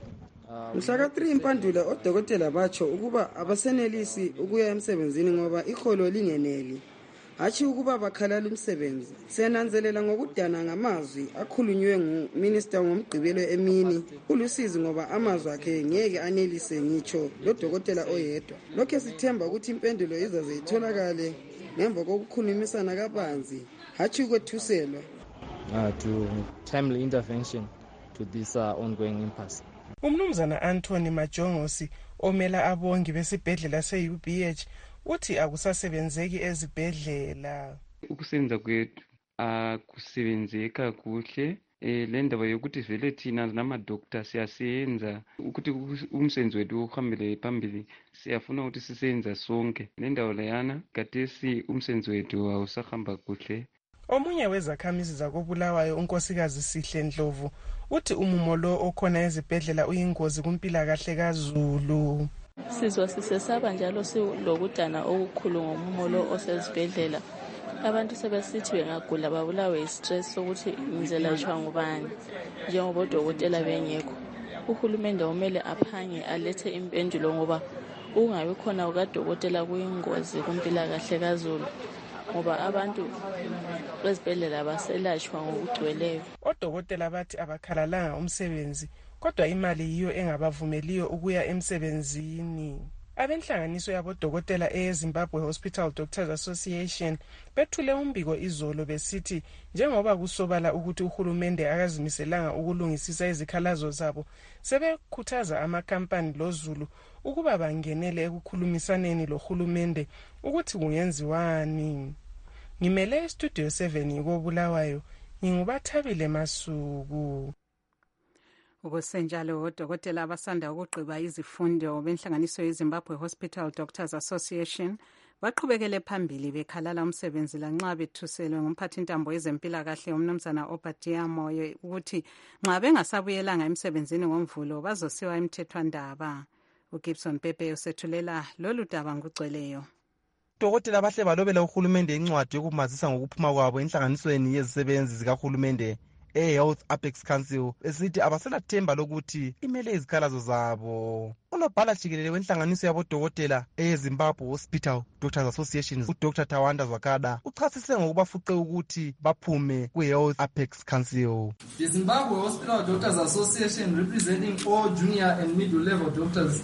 Mhlaka three impandula odokotela batsho ukuba abasenelisi ukuya emsebenzini ngoba iholo lingeneli. hatshi ukuba bakhalala umsebenzi. Siyananzelela ngokudana ngamazwi akhulunywe nguminister ngomgqibelo emini. Ulusizi ngoba amazwi akhe ngeke anelise ngitsho lo dokotela oyedwa. Lokho sithemba ukuthi impendulo izaze itholakale ngemva kokukhulumisana kabanzi, hatshi ukwethuselwa. Uh, to timely intervention to this uh, ongoing impasse. Umnumzana Anthony Majongosi omela abongi besibhedlela se-U B H uthi akusasebenzeki ezibhedlela. Ukusebenza kwethu akusebenzeka kuhle. Eh le ndaba yokuthi vele thina namadokta siyasebenza ukuthi umsebenzi wethu uhambele phambili, siyafuna ukuthi sisebenza sonke. Le ndaba leyana kathesi umsebenzi wethu awusahamba kuhle. Omunye wezakhamizi zakobulawayo unkosikazi Sihle Ndlovu uthi umumo lo okhona ezibhedlela uyingozi kumpilakahle kaZulu. Sizwa sisesaba njalo silokudana okukhulu ngomumo lo osezibhedlela. Abantu sebesithi bengagula babulawe istress sokuthi indlela ishwa ngubani njengoba odokotela bengekho. Uhulumende umele aphange alethe impendulo ngoba ungabe khona ukadokotela kuyingozi kumpilakahle kaZulu. Ngoba abantu bezibhedlela baselashwa ngokugcweleyo. Odokotela bathi abakhalalanga umsebenzi kodwa imali yiyo engabavumeliyo ukuya emsebenzini. Abenhlanganiso yabodokotela eZimbabwe Hospital Doctors Association bethule umbiko izolo besithi njengoba kusobala ukuthi uhulumende akazimiselanga ukulungisisa izikhalazo zabo, sebekhuthaza amakampani loZulu ukuba bangenele ekukhulumisaneni lohulumende ukuthi kungenziwani. Ngimele Studio seven kobulawayo, ngingubathabile Masuku. Ukusenjalo odokotela abasanda ukugqiba izifundo benhlanganiso yeZimbabwe Hospital Doctors Association baqhubekele phambili bekhalala umsebenzi lanxa bethuselwe ngumphathintambo wezempilakahle umnumzana Obadiah Moyo ukuthi nxa bengasabuyelanga emsebenzini ngomvulo bazosiwa emthethwandaba. uGibson Pepe usethulela lolu daba ngugcweleyo. Odokotela bahle balobela uhulumende incwadi yokumazisa ngokuphuma kwabo enhlanganisweni yezisebenzi zikahulumende e-Health Apex Council esithi abaselathemba lokuthi imele izikhalazo zabo. Unobhala jikelele wenhlanganiso yabodokotela eZimbabwe Hospital Doctors Association uDr Tawanda Zwakada uchasise ngokubafuqe ukuthi baphume kwi-Health Apex Council. The Zimbabwe Hospital Doctors Association representing all junior and middle level doctors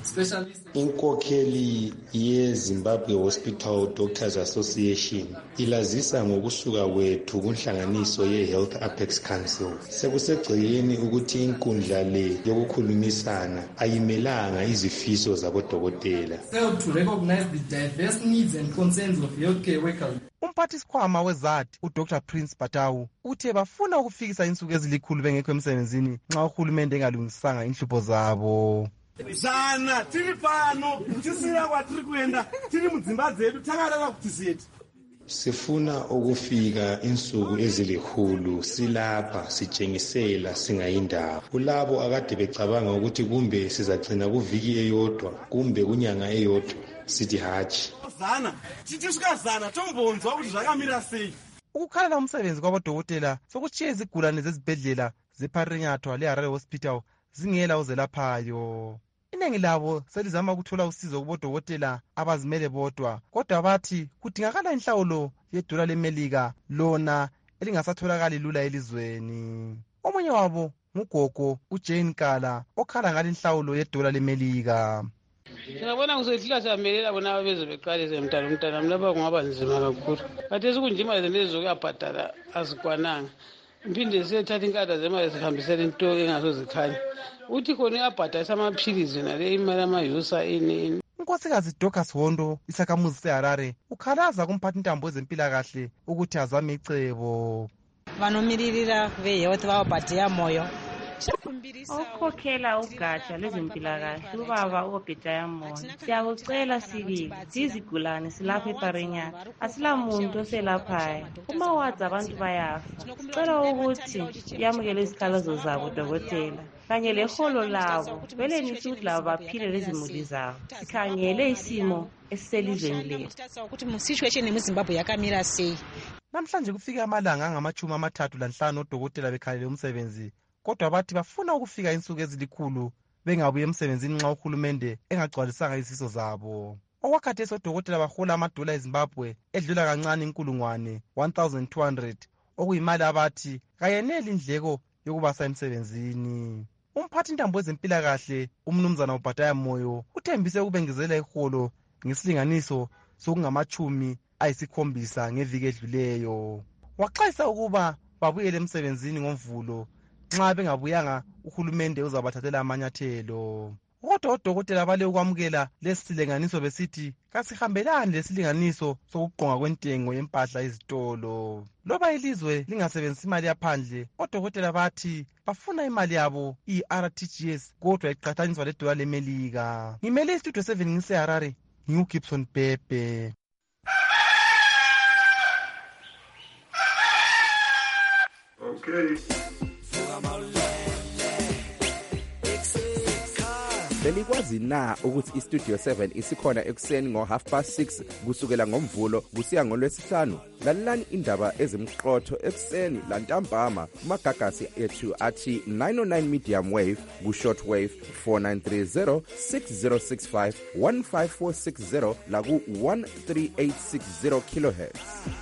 Inkokheli yeZimbabwe Hospital Doctors Association ilazisa ngokusuka kwethu kunhlanganiso ye-Health Apex Council. Sekusegcekeni ukuthi inkundla le yokukhulumisana ayimelanga izifiso zabodokotela. Failed to recognize the diverse needs and concerns of healthcare workers. Umphathisikhwama wezati uDr Prince Batawu uthe bafuna ukufikisa insuku ezilikhulu bengekho emsebenzini nxa uhulumende engalungisanga inhlupho zabo. Zana tiri pano tisiya kwatiri kuenda tiri mudzimba dzedu takarara kuti zetu. Sifuna ukufika insuku ezilikhulu silapha sitshengisela singayindawo. Kulabo akade becabanga ukuthi kumbe sizagcina kuviki eyodwa kumbe kunyanga eyodwa sithi hatshi. Zana titisika zana tombonzwa kuti zvakamira sei. Ukukhalala umsebenzi kwabodokotela sokutshiya izigulane zezibhedlela zePharenyathwa leHarare Hospital zingela uzelaphayo. Iningi labo selizama ukuthola usizo kubodokotela abazimele bodwa, kodwa bathi kudingakala inhlawulo yedola leMelika lona elingasatholakali lula elizweni. Omunye wabo ngugogo uJane Kala okhala ngale inhlawulo yedola leMelika. Ngiyabona ngizohlala samelela bona abeze beqalise mntana umntana lapha kungaba nzima kakhulu. Khathesi kunjima izinto zokuyabhadala azikwananga. Mphinde sethatha inkada zemali zihambisela into engasozikhanya. Uthi khona uyabhadalisa amaphilizi nale imali amayusa ini. Unkosikazi Dorcas Hondo isakhamuzi seHarare ukhalaza kumphathintambo wezempilakahle ukuthi azame icebo. Vanomiririra vehealth vaObadiah Moyo okhokhela ugatsha lwezempilakahle ubaba Obadiah Moyo siyakucela sibili izigulane silapha ePharenyathwa asilamuntu oselaphayo uma wazi abantu bayafa. Sicela ukuthi yamukele izikhalazo zabo dokotela kanye leholo labo belenise ukuthi labo baphile lezimuli zabo. Sikhangele isimo esiselizweni lethu ukuthi musituation emuZimbabwe yakamira sei. Namhlanje kufika amalanga angamachumi amathathu lanhlanu odokotela bekhalele umsebenzi, kodwa bathi bafuna ukufika insuku ezilikhulu bengabuye emsebenzini nxa uhulumende engagcwalisanga izifiso zabo. okwakhathesi odokotela bahola amadola eZimbabwe edlula kancane inkulungwane one thousand two hundred okuyimali abathi kayeneli indleko yokubasa emsebenzini. Umphathi intambo wezempilakahle umnumzana uBhataya Moyo uthembise ukubengezela iholo ngesilinganiso sokungamachumi ayisikhombisa ngeviki edluleyo. Waxwayisa ukuba babuyele emsebenzini ngoMvulo nxa bengabuyanga uhulumende uzabathathela amanyathelo. Kodwa odokotela bale ukwamukela lesi silinganiso besithi kasihambelani lesilinganiso sokugqonga kwentengo yempahla ezitolo. Loba ilizwe lingasebenzisi imali yaphandle, odokotela bathi bafuna imali yabo i-R T G S kodwa iqhathaniswa ledola leMelika. Ngimele istudio seven ngiseHarare, nginguGibson Pepe. Okay. Belikwazi na ukuthi iStudio seven isikhona ekuseni ngo half past six kusukela ngoMvulo kusiya ngoLwesihlanu? Lalelani indaba ezimqotho ekuseni lantambama kumagagasi ethu athi nine oh nine medium wave ku short wave four nine three zero six zero six five one five four six zero la ku one three eight six zero kilohertz.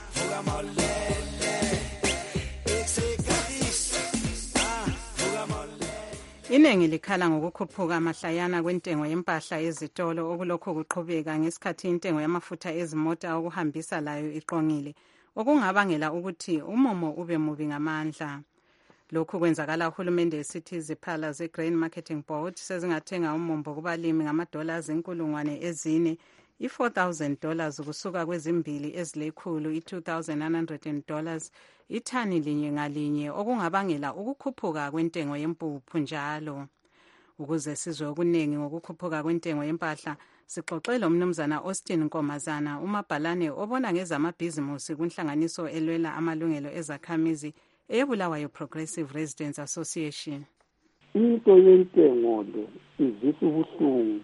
Iningi likhala ngokukhuphuka amahlayana kwentengo yempahla ezitolo okulokho kuqhubeka ngesikhathi intengo yamafutha ezimota okuhambisa layo iqongile, okungabangela ukuthi umumo ube mubi ngamandla. Lokhu kwenzakala uhulumende esithi iziphala ze-Grain Marketing Board sezingathenga umumbo kubalimi ngamadola azinkulungwane ezine i-four thousand dollars kusuka kwezimbili ezilekhulu i-two thousand nine hundred dollars ithani linye ngalinye, okungabangela ukukhuphuka kwentengo yempuphu njalo. Ukuze sizwe okuningi ngokukhuphuka kwentengo yempahla, sixoxele umnumzana Austin Nkomazana, umabhalane obona ngezamabhizimusi kunhlanganiso elwela amalungelo ezakhamizi eyeBulawayo Progressive Residents Association. Into yentengo le izisa ubuhlungu.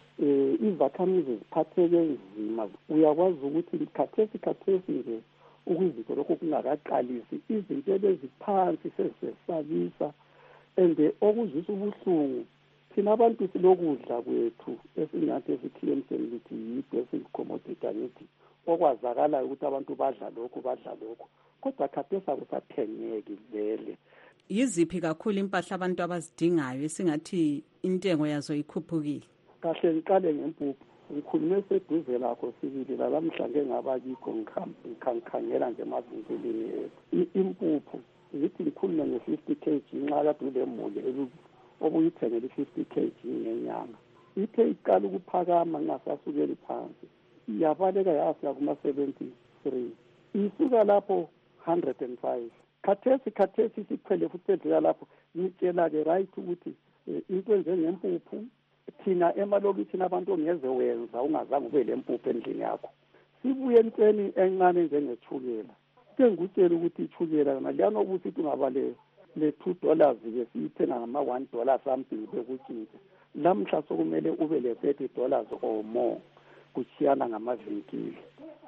Eh izakhamizi ziphatheke nzima. Uyakwazi ukuthi khathesi khathesi nje ukuzinto lokho kungakaqalisi izinto eziphansi sesesabisa ende okuzisa ubuhlungu thina abantu silokudla kwethu esingathi esithi emsebenzini yi-basic commodity angithi okwazakala ukuthi abantu badla lokho badla lokho kodwa khathesi akusathengeki vele. Yiziphi kakhulu impahla abantu abazidingayo esingathi intengo yazo ikhuphukile? Kahle ngiqale ngempuphu. Ngikhulume seduze lakho sibili la lamhlanje ngaba kikho ngikhankhangela nje emazinkeleni ethu. Impuphu ngithi ngikhulume nge-fifty kilograms nxa kade ulemuli obuyithengela i-fifty kilograms ngenyanga. Ithe iqala ukuphakama ngasasukeli phansi. Iyabaleka yafika kuma-seventy-three. Isuka lapho one hundred five. Khathesi khathesi siphele futhi edlula lapho ngitshela ke right ukuthi into njengempuphu thina emalokishini abantu ongeze wenza ungazange ube lempuphu endlini yakho. Sibuye entseni encane njengethukela. Ke ngutshela ukuthi ithukela naliyana obusithi ungaba le le two dollars ke siyithenga ngama one dollar something bekutshintsha. Lamhla sokumele ube le thirty dollars or more kuchiyana ngamavinkili.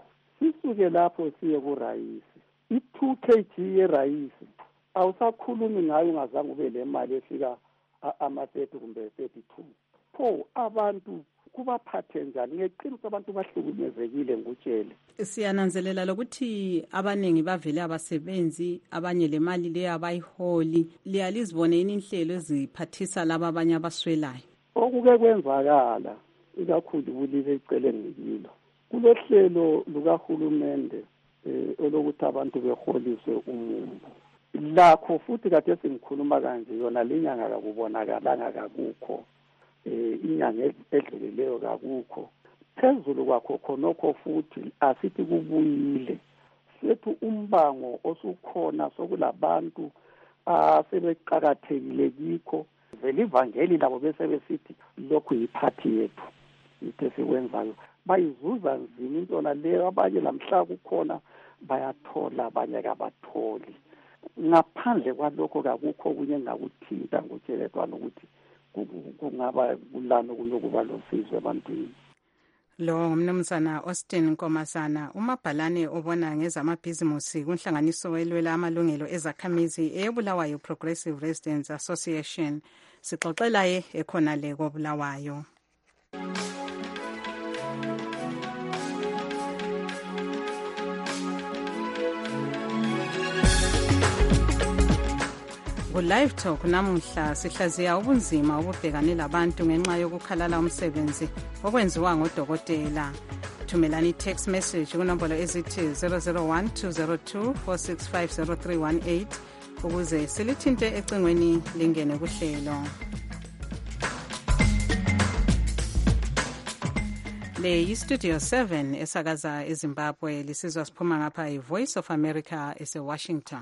Sisuke lapho siye ku rice. I two kilograms ye rice awusakhulumi ngayo ungazange ube le mali efika ama thirty kumbe thirty-two. Pho abantu kubaphathe njani? Ngeqiniso abantu bahlukumezekile ngutshele. Siyananzelela lokuthi abanengi bavele abasebenzi, abanye le mali le abayiholi. Liyalizibone inhlelo eziphathisa laba abanye abaswelayo. Okuke kwenzakala ikakhulu kulile icele ngikilo. Kulohlelo lukahulumende eh olokuthi abantu beholiswe umumbo. Lakho futhi kade singikhuluma kanje yona lenyanga kakubonakalanga kakukho. Eh inyanga edlulileyo kakukho. Phezulu kwakho khonokho futhi asithi kubuyile. Sethu umbango osukhona sokulabantu asebeqhakathekile kikho. Vele ivangeli labo bese besithi lokhu yiphathi yethu. Into sikwenzayo bayizuza nzima into na leyo abanye lamhla kukhona bayathola abanye akabatholi. Ngaphandle kwalokho kakukho kunye ngakuthinta ngotshelethwana ukuthi kungaba kulano kunokuba losizo ebantwini. Lo ngumnumzana Austin Nkomasana, umabhalane obona ngezamabhizimusi kunhlanganiso elwela amalungelo ezakhamizi eyeBulawayo Progressive Residents Association. Sixoxela ye ekhona le koBulawayo. Ku-Live Talk namuhla sihlaziya ubunzima obubhekane labantu ngenxa yokukhalala umsebenzi okwenziwa ngodokotela. Thumelani i-text message kunombolo ezithi zero zero one two zero two four six five zero three one eight ukuze silithinte ecingweni lingene kuhlelo. Le yi-Studio seven esakaza eZimbabwe lisizwa siphuma ngapha i-Voice of America ese-Washington.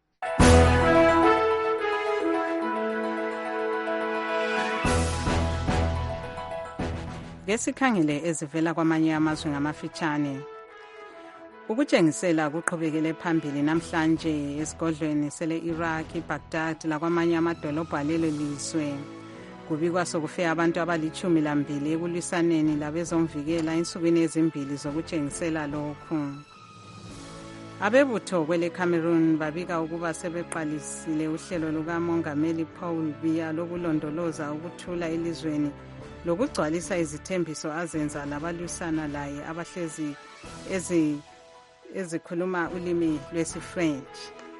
Ngesikhangele ezivela kwamanye amazwe ngamafitshane. Ukutshengisela kuqhubekele phambili namhlanje esigodlweni sele-Iraq, iBaghdad lakwamanye amadolobha alelo lizwe. Kubikwa sokufe abantu abalichumi lambili ekulwisaneni labezomvikela ensukwini ezimbili zokutshengisela lokhu. Abebutho kwele Cameroon babika ukuba sebeqalisile uhlelo lukaMongameli Paul Biya lokulondoloza ukuthula elizweni lokugcwalisa izithembiso azenza labalwisana laye abahlezi ezi ezikhuluma ulimi lwesi-French.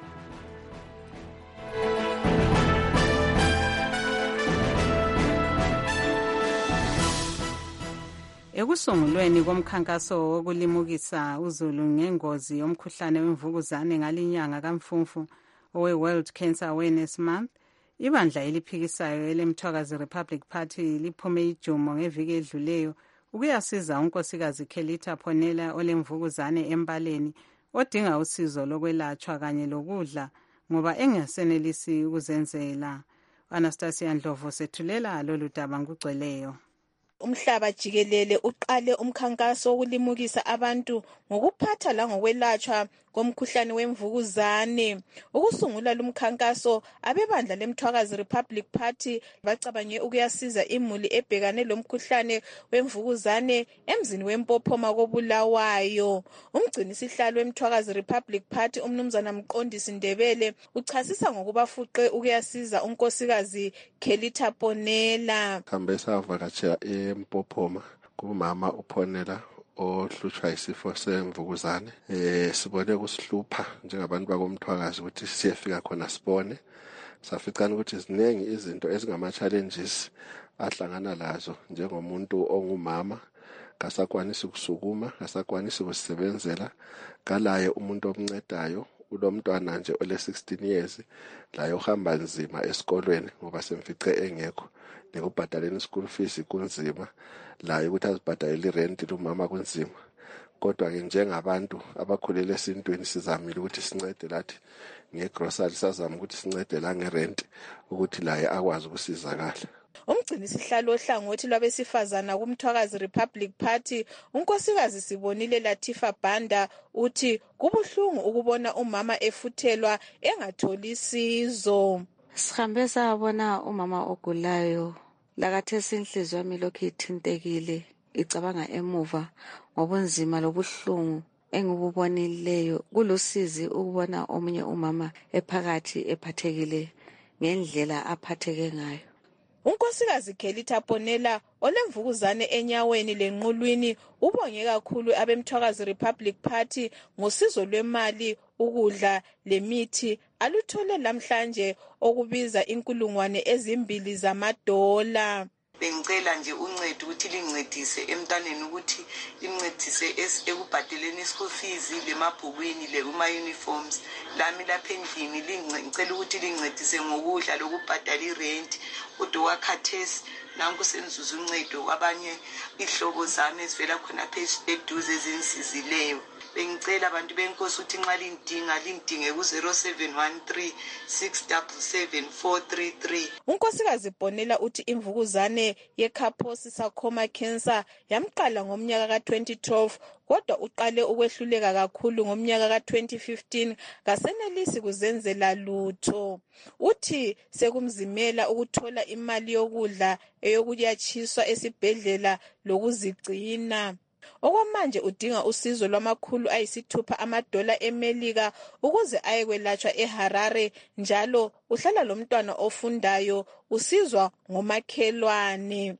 Ekusungulweni komkhankaso wokulimukisa uzulu ngengozi yomkhuhlane wemvukuzane ngalinyanga kaMfumfu owe-World Cancer Awareness Month, ibandla eliphikisayo elemthwakazi Republic Party liphume ijumo ngeviki edluleyo ukuyasiza unkosikazi Kelita Ponela olemvukuzane embaleni odinga usizo lokwelatshwa kanye lokudla ngoba engasenelisi ukuzenzela. Anastasia Ndlovu sethulela lolu daba ngugcweleyo. Umhlaba jikelele uqale umkhankaso wokulimukisa abantu ngokuphatha la ngokwelatshwa komkhuhlane wemvukuzane. Ukusungula lumkhankaso abebandla lemthwakazi Republic Party bacabange ukuyasiza imuli ebhekane lomkhuhlane wemvukuzane emzini wempophoma koBulawayo. Umgcini sihlalo wemthwakazi Republic Party umnumzana Mqondisi Ndebele uchasisa ngokubafuqe ukuyasiza unkosikazi Kelita Ponela. Khambesa vakacha empophoma kumama uPonela ohlutshwa isifo semvukuzane. Eh sibone kusihlupha njengabantu bakomthwakazi ukuthi siyefika khona sibone. Saficana ukuthi ziningi izinto ezingama challenges ahlangana lazo njengomuntu ongumama, kasakwanisi ukusukuma, kasakwanisi ukusebenzela, kalaye umuntu omncedayo ulomntwana nje ole sixteen years la yohamba nzima esikolweni ngoba semfice engekho. Nekubhadaleni school fees kunzima la ukuthi azibhadalele rent lumama kunzima. Kodwa ke njengabantu abakhulele esintweni sizamile ukuthi sincede lathi ngegrocery, sazama ukuthi sincede la ngerent ukuthi laye akwazi ukusizakala. Umgcini sihlalo ohlangothi lwabesifazana kumthwakazi Republic Party unkosikazi Sibonile Latifa Banda uthi kubuhlungu ukubona umama efuthelwa engatholi sizo. Sihambe sabona umama ogulayo lakathesi inhliziyo yami lokhu ithintekile icabanga emuva ngobunzima lobuhlungu engibubonileyo. Kulusizi ukubona omunye umama ephakathi ephathekile ngendlela aphatheke ngayo. Unkosikazi Kelita Ponela olemvukuzane enyaweni lenqulwini ubonge kakhulu abemthwakazi Republic Party ngosizo lwemali, ukudla lemithi aluthole lamhlanje okubiza inkulungwane ezimbili zamadola. Bengicela nje uncedo ukuthi lincedise emntaneni ukuthi lincedise ekubhadeleni school fees lemabhukwini lekuma uniforms lami lapha endlini. Lingicela ukuthi lincedise ngokudla lokubhadala irent. Kodwa wakhathesi nanku senzuza uncedo abanye ihlobo zami ezivela khona phezulu eduze ezinsizileyo. Bengicela abantu benkosi ukuthi nxa lindinga lindinge ku zero seven one three six seven seven four three three. Unkosikazi Ponela uthi imvukuzane yeKaposi sarcoma cancer yamqala ngomnyaka ka twenty twelve kodwa uqale ukwehluleka kakhulu ngomnyaka ka twenty fifteen kasenelisi kuzenzela lutho. Uthi sekumzimela ukuthola imali yokudla eyokuyatshiswa esibhedlela lokuzigcina. Okwamanje udinga usizo lwamakhulu ayisithupha amadola eMelika ukuze ayekwelatshwa eHarare, njalo uhlala lomntwana ofundayo usizwa ngomakhelwane.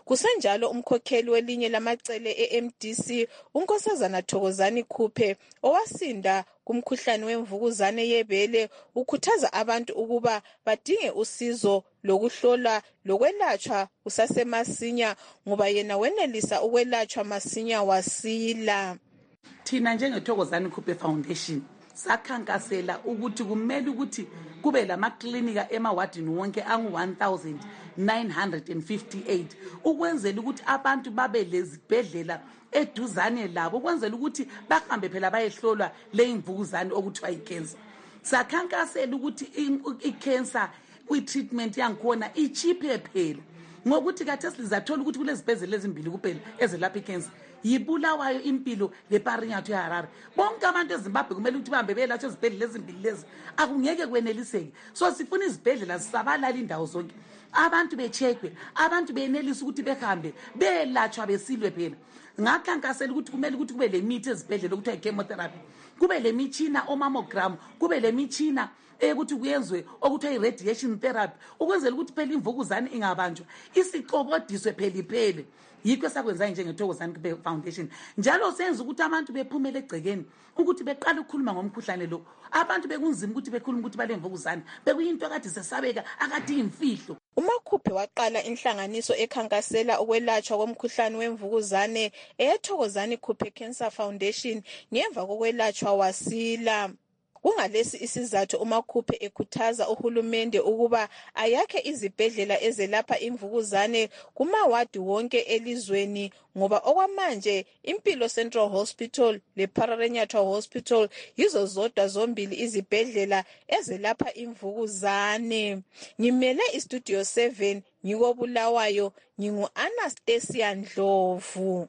Kusenjalo umkhokheli welinye lamacele e-M D C uNkosazana Thokozani Khuphe owasinda kumkhuhlane wemvukuzane yebele ukhuthaza abantu ukuba badinge usizo lokuhlola lokwelatshwa kusasemasinya ngoba yena wenelisa ukwelatshwa masinya wasila. Thina njengeThokozani Khuphe Foundation sakhankasela ukuthi kumele ukuthi kube lamaklinika emawadini wonke angu one thousand nine hundred fifty-eight ukwenzela ukuthi abantu babe lezibhedlela eduzane labo ukwenzela ukuthi bahambe phela bayehlolwa le imvukuzane okuthiwa icancer. Sakhankasela ukuthi icancer kwi-treatment yangikhona ichiphe phela ngokuthi kade sizathola ukuthi kulezibhedlela ezimbili kuphela ezelapha icancer yibulawayo impilo leParinyatho eHarare. Bonke abantu eZimbabwe kumele ukuthi bahambe beyelatshwa ezibhedlela ezimbili lezi akungeke kweneliseke. So sifuna izibhedlela zisabalala indawo zonke abantu bechekwe abantu benelisa ukuthi behambe beyelatshwa besilwe phela. Ngakhankasela ukuthi kumele ukuthi kube le mithi ezibhedlela okuthiwa i-chemotherapy, kube le mitshina o-mammogram, kube le mitshina ukuthi kuyenzwe okuthiwa i-radiation therapy ukwenzela ukuthi phela imvukuzane ingabanjwa isiqobodiswe phela iphele. Yikho esakwenza njengeThokozani Khuphe Foundation njalo senza ukuthi abantu bephumele egcekeni ukuthi beqale ukukhuluma ngomkhuhlane lo. Abantu bekunzima ukuthi bekhuluma ukuthi balemvukuzane bekuyinto akade sesabeka akade imfihlo. uMakhuphe waqala inhlanganiso ekhankasela ukwelatshwa komkhuhlane wemvukuzane eyeThokozani Khuphe Cancer Foundation ngemva kokwelatshwa wasila. Kungalesi isizathu uMakhuphe ekhuthaza uhulumende ukuba ayakhe izibhedlela ezelapha imvukuzane kumawadi wonke elizweni ngoba okwamanje Impilo Central Hospital leParinyatho Hospital yizo zodwa zombili izibhedlela ezelapha imvukuzane. Ngimele iStudio seven ngikobulawayo ngingu Anastasia Ndlovu.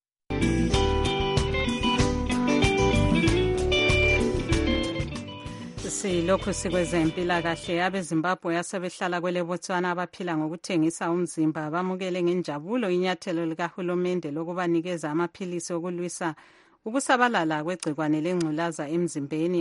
Silokhu sikwezempilakahle abeZimbabwe yasebehlala kwele Botswana abaphila ngokuthengisa umzimba bamukele ngenjabulo inyathelo likahulumende lokubanikeza amaphilisi okulwisa ukusabalala kwegcikwane lengculaza emzimbeni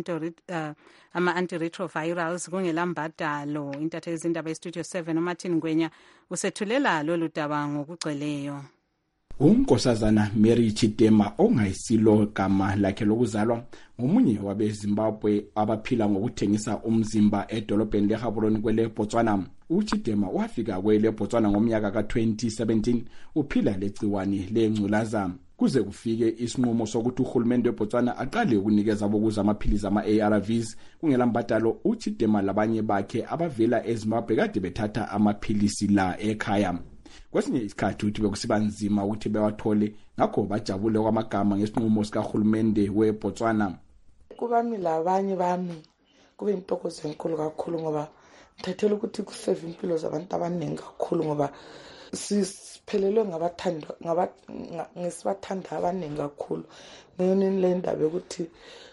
ama-antiretrovirals kungelambadalo. Intatheli zindaba eStudio seven uMartin Ngwenya usethulela lolu daba ngokugcweleyo. uNkosazana Mary Chidema ongayisilo gama lakhe lokuzalwa ngomunye wabeZimbabwe abaphila ngokuthengisa umzimba edolobheni leGaborone kwele Botswana. uChidema wafika kwele Botswana ngomnyaka ka twenty seventeen uphila legciwane lengculaza kuze kufike isinqumo sokuthi uhulumende weBotswana aqale ukunikeza abokuza amaphilizi ama-A R Vs kungelambadalo. uChidema labanye bakhe abavela eZimbabwe kade bethatha amaphilisi la ekhaya. Kwesinye isikhathi uthi bekusiba nzima ukuthi bewathole ngakho bajabule kwamagama ngesinqumo sikahulumende weBotswana. Kubami labanye bami kube intokozo enkulu kakhulu ngoba thathela ukuthi kusave impilo zabantu abaningi kakhulu ngoba siphelelwe ngabathanda ngaba ngesibathanda abaningi kakhulu. Ngiyona le ndaba ukuthi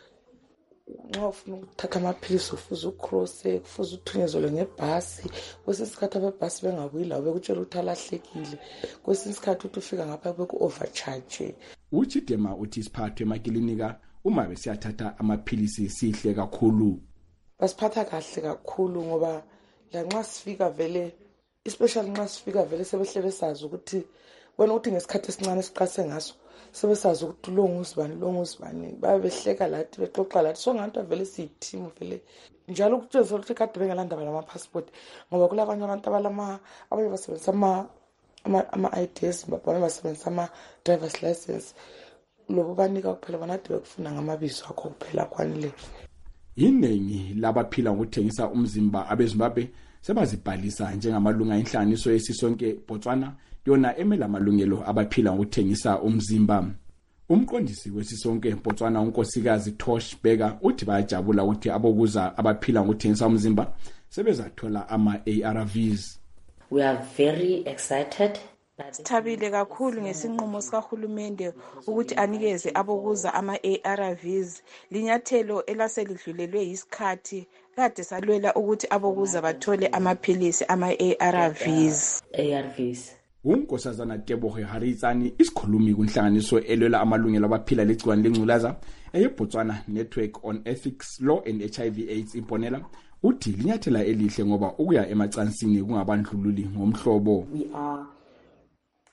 nxa ufuna ukuthatha amaphilisi ufuza ucrosse kufuza uthunyezwe ngebhasi kwesinye isikhathi abebhasi bengabuyi lawo bekutshela ukuthi alahlekile kwesinye isikhathi uthi ufika ngapha beku overcharge. uChidema uthi isiphathwe emakilinika uma besiyathatha amaphilisi sihle kakhulu. Basiphatha kahle kakhulu ngoba la nxa sifika vele especially nxa sifika vele sebehle besazi ukuthi wena uthi ngesikhathi esincane siqase ngaso sebesazi ukuthi lo nguzibani lo nguzibani babe behleka lathi bexoxa lathi so nganto vele siyiteam vele njalo ukutshela ukuthi kade bengalandaba lama passport ngoba kulabanye abantu abalama abanye basebenzisa ama ama I Ds abanye basebenzisa ama driver's license lobo banika kuphela banade bekufuna ngamabizo akho kuphela kwanele. Iningi labaphila ngokuthengisa umzimba abeZimbabwe sebazibhalisa njengamalunga enhlanganiso yesisonke Botswana yona emela amalungelo abaphila ngokuthengisa umzimba. Umqondisi wesisonke Botswana unkosikazi Tosh Bega uthi bayajabula ukuthi abokuza abaphila ngokuthengisa umzimba sebezathola ama-A R Vs. We are very excited. Sithabile kakhulu ngesinqumo sikahulumende ukuthi anikeze abokuza ama-A R Vs. Linyathelo elaselidlulelwe yisikhathi kade salwela ukuthi abokuza bathole amaphilisi ama-A R Vs. A R Vs. uNkosazana Teboge Haritsani isikhulumi kunhlanganiso elwela amalungelo abaphila legciwane lengculaza eyeBotswana Network on Ethics Law and H I V AIDS imponela uthi linyathela elihle ngoba ukuya emacansini kungabandlululi ngomhlobo. We are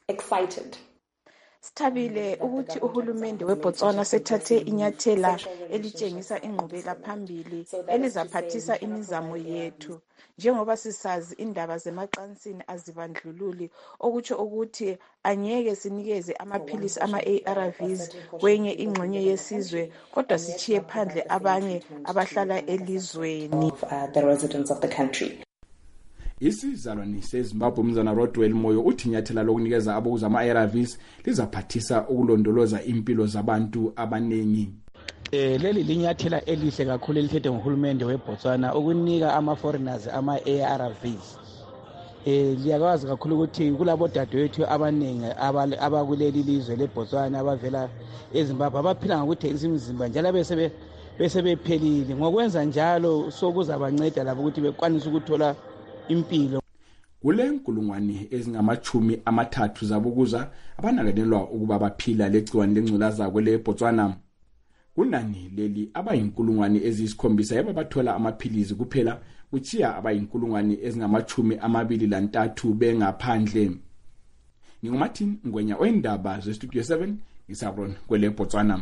excited. Sithabile ukuthi uhulumende weBotswana sethathe inyathela elitshengisa ingqubela phambili elizaphathisa imizamo yethu. Njengoba sisazi indaba zemacansini azibandlululi, okutsho ukuthi anyeke sinikeze amaphilisi ama-A R Vs kwenye ingxenye yesizwe kodwa sichiye phandle abanye abahlala elizweni. The residents of the country. Isizalwane seZimbabwe umzana Rodwell Moyo uthi inyathela lokunikeza abokuza ama-A R Vs lizaphathisa ukulondoloza impilo zabantu abanengi. Eh leli linyathela elihle kakhulu elithethe ngohulumende weBotswana ukunika ama-foreigners ama-A R Vs. Eh liyakwazi kakhulu ukuthi kulabo dadewethu abanengi abakuleli lizwe leBotswana abavela eZimbabwe abaphila ngokuthengisa imizimba njalo bese bese bephelile. Ngokwenza njalo sokuzabanceda labo ukuthi bekwanise ukuthola impilo. Kule nkulungwane ezingamachumi amathathu zabukuza abanakanelwa ukuba baphila legciwane lengculaza kwele Botswana. Kunani leli abayinkulungwane ezisikhombisa yaba bathola amaphilizi kuphela kuchiya abayinkulungwane ezingamachumi amabili lantathu bengaphandle. NginguMartin Ngwenya oyindaba ze Studio seven ngisabron kwele Botswana.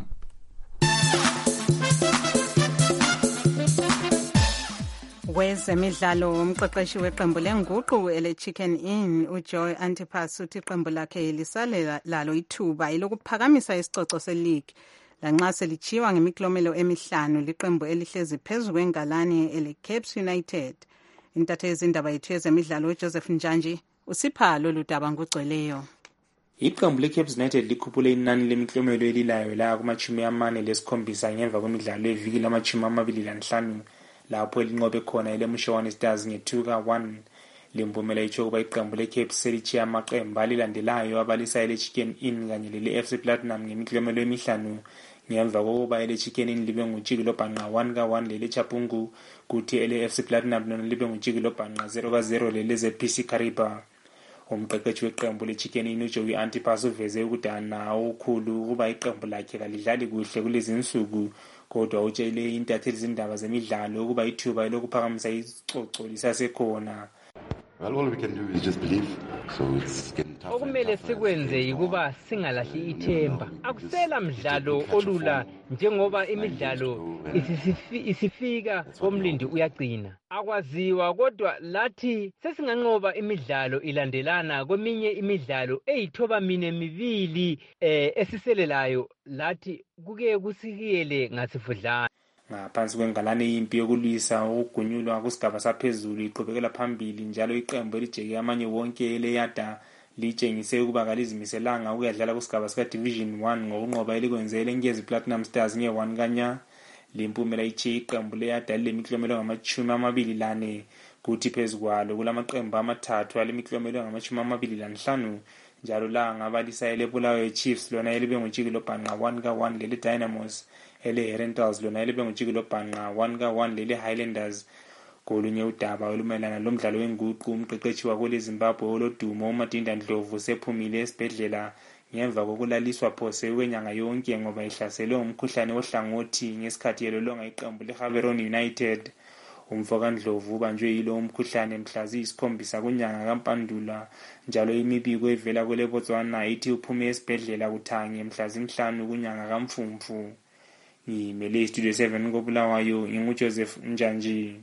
Kwezemidlalo umqeqeshi weqembu lenguqu ele Chicken Inn uJoy Antipas uthi iqembu lakhe lisalela lalo ithuba elokuphakamisa isicoco seleague lanxa selichiwa ngemiklomelo emihlanu liqembu elihlezi phezulu kwengalane ele Cape United. Intathe izindaba yethu yezemidlalo uJoseph Njanji usipha lolu daba ngugcweleyo. Iqembu leCape United likhuphule inani lemiklomelo elilayo la kumachumi amane lesikhombisa ngemva kwemidlalo eviki lamachumi amabili lanhlanu lapho elinqobe khona ile Mshowane Stars nge-two ka one. Limpumela icho kuba iqembu leCape selichiya amaqembu alilandelayo abalisa ile Chicken Inn kanye lele F C Platinum ngemiklomelo emihlanu ngemva kokuba ile Chicken Inn libe ngujikilo bhanqa one ka one lele Chapungu kuthi ile F C Platinum lona libe ngujikilo bhanqa zero ka zero lele Z P C Kariba. Umqeqeshi weqembu leChicken Inn uJoey Antipas uveze ukudana okukhulu ukuba iqembu lakhe kalidlali kuhle kulezi insuku kodwa utshele intatheli izindaba zemidlalo ukuba ithuba lokuphakamisa isicoco lisasekhona. Well, all we can do is just believe. So it's getting tough. Okumele sikwenze yikuba singalahli ithemba. Akusela mdlalo olula njengoba imidlalo isifika komlindi uyagcina. Akwaziwa kodwa lathi sesinganqoba imidlalo ilandelana kweminye imidlalo eyithoba mine mibili eh esiselelayo lathi kuke kusikiyele ngasifudlana. Ngaphansi kwengalane impi yokulwisa ukugunyulwa kusigaba saphezulu iqhubekela phambili njalo iqembu elijeke amanye wonke eleyada litshengise ukuba kalizimiselanga ukuyadlala kusigaba sika Division one ngokunqoba elikwenzele eNkezi Platinum Stars nge one kanya. Limpumela ichi iqembu leyada lemiklomelo ngamachumi amabili lane kuthi phezukwalo kulamaqembu amathathu alemiklomelo ngamachumi amabili lanhlanu njalo la ngabalisa ele Bulawayo Chiefs lona elibe ngujikilo bhanqa one ka one lele Dynamos ele Rentals lona elibe ngujikilo bhanqa one ka one lele Highlanders. Kolunye udaba olumelana lomdlalo wenguqu umqeqeshi wakule Zimbabwe olodumo uMadinda Ndlovu sephumile esibhedlela ngemva kokulaliswa phose kwenyanga yonke ngoba ihlaselwe umkhuhlane ohlangothi ngesikhathi yelolonga iqembu leHaveroni United. Umfoka Ndlovu ubanjwe yilo umkhuhlane mhla ziyisikhombisa kunyanga kaMpandula njalo imibiko evela kwele Botswana ithi uphume esibhedlela kuthange mhla zinhlanu kunyanga kaMfumfu. Ngimele Studio seven koBulawayo nginguJoseph Njanji.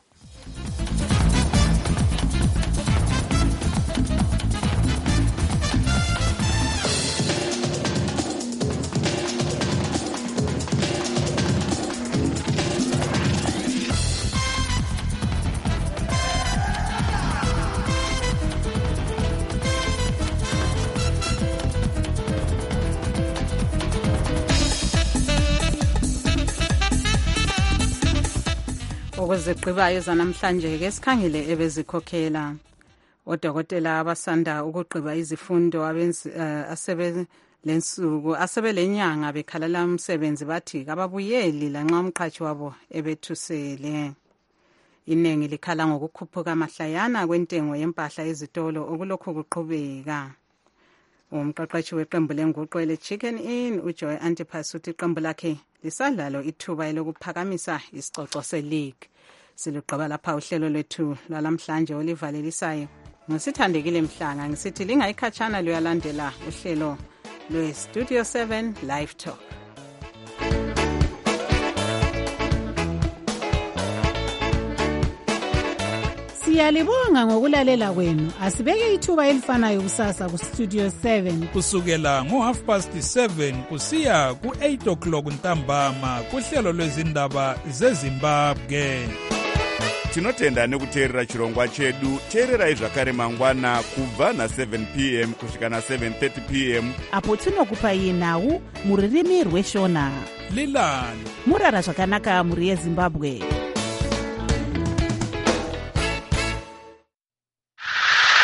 Okuzigqibayo zanamhlanje ke sikhangele ebezikhokhela odokotela abasanda ukugqiba izifundo abenzi uh, asebe lensuku asebelenyanga bekhalala umsebenzi bathi kababuyeli lanxa umqhashi wabo ebethusele. Inengi likhala ngokukhuphuka amahlayana kwentengo yempahla ezitolo okulokhu kuqhubeka. Umqeqeshi weqembu lenguqu ele Chicken Inn uJoy Antipas uthi iqembu lakhe lisadlalo ithuba elokuphakamisa isicoco seleague. Siluqaba lapha uhlelo lwethu lwalamhlanje olivalelisayo Ngisithandekile Mhlanga ngisithi lingayikhatshana luyalandela uhlelo lwe-Studio seven Live Talk. Siyalibonga ngokulalela kwenu. Asibeke ithuba elifanayo kusasa ku-Studio seven. Kusukela ngo half past seven kusiya ku-eight o'clock ntambama kuhlelo lwezindaba zeZimbabwe. Tinotenda nekuteerera chirongwa chedu. Teererai zvakare mangwana kubva na seven p m kusvika na seven thirty p m apo tinokupai nhau muririmi rweshona. Lilani murara zvakanaka muri yeZimbabwe.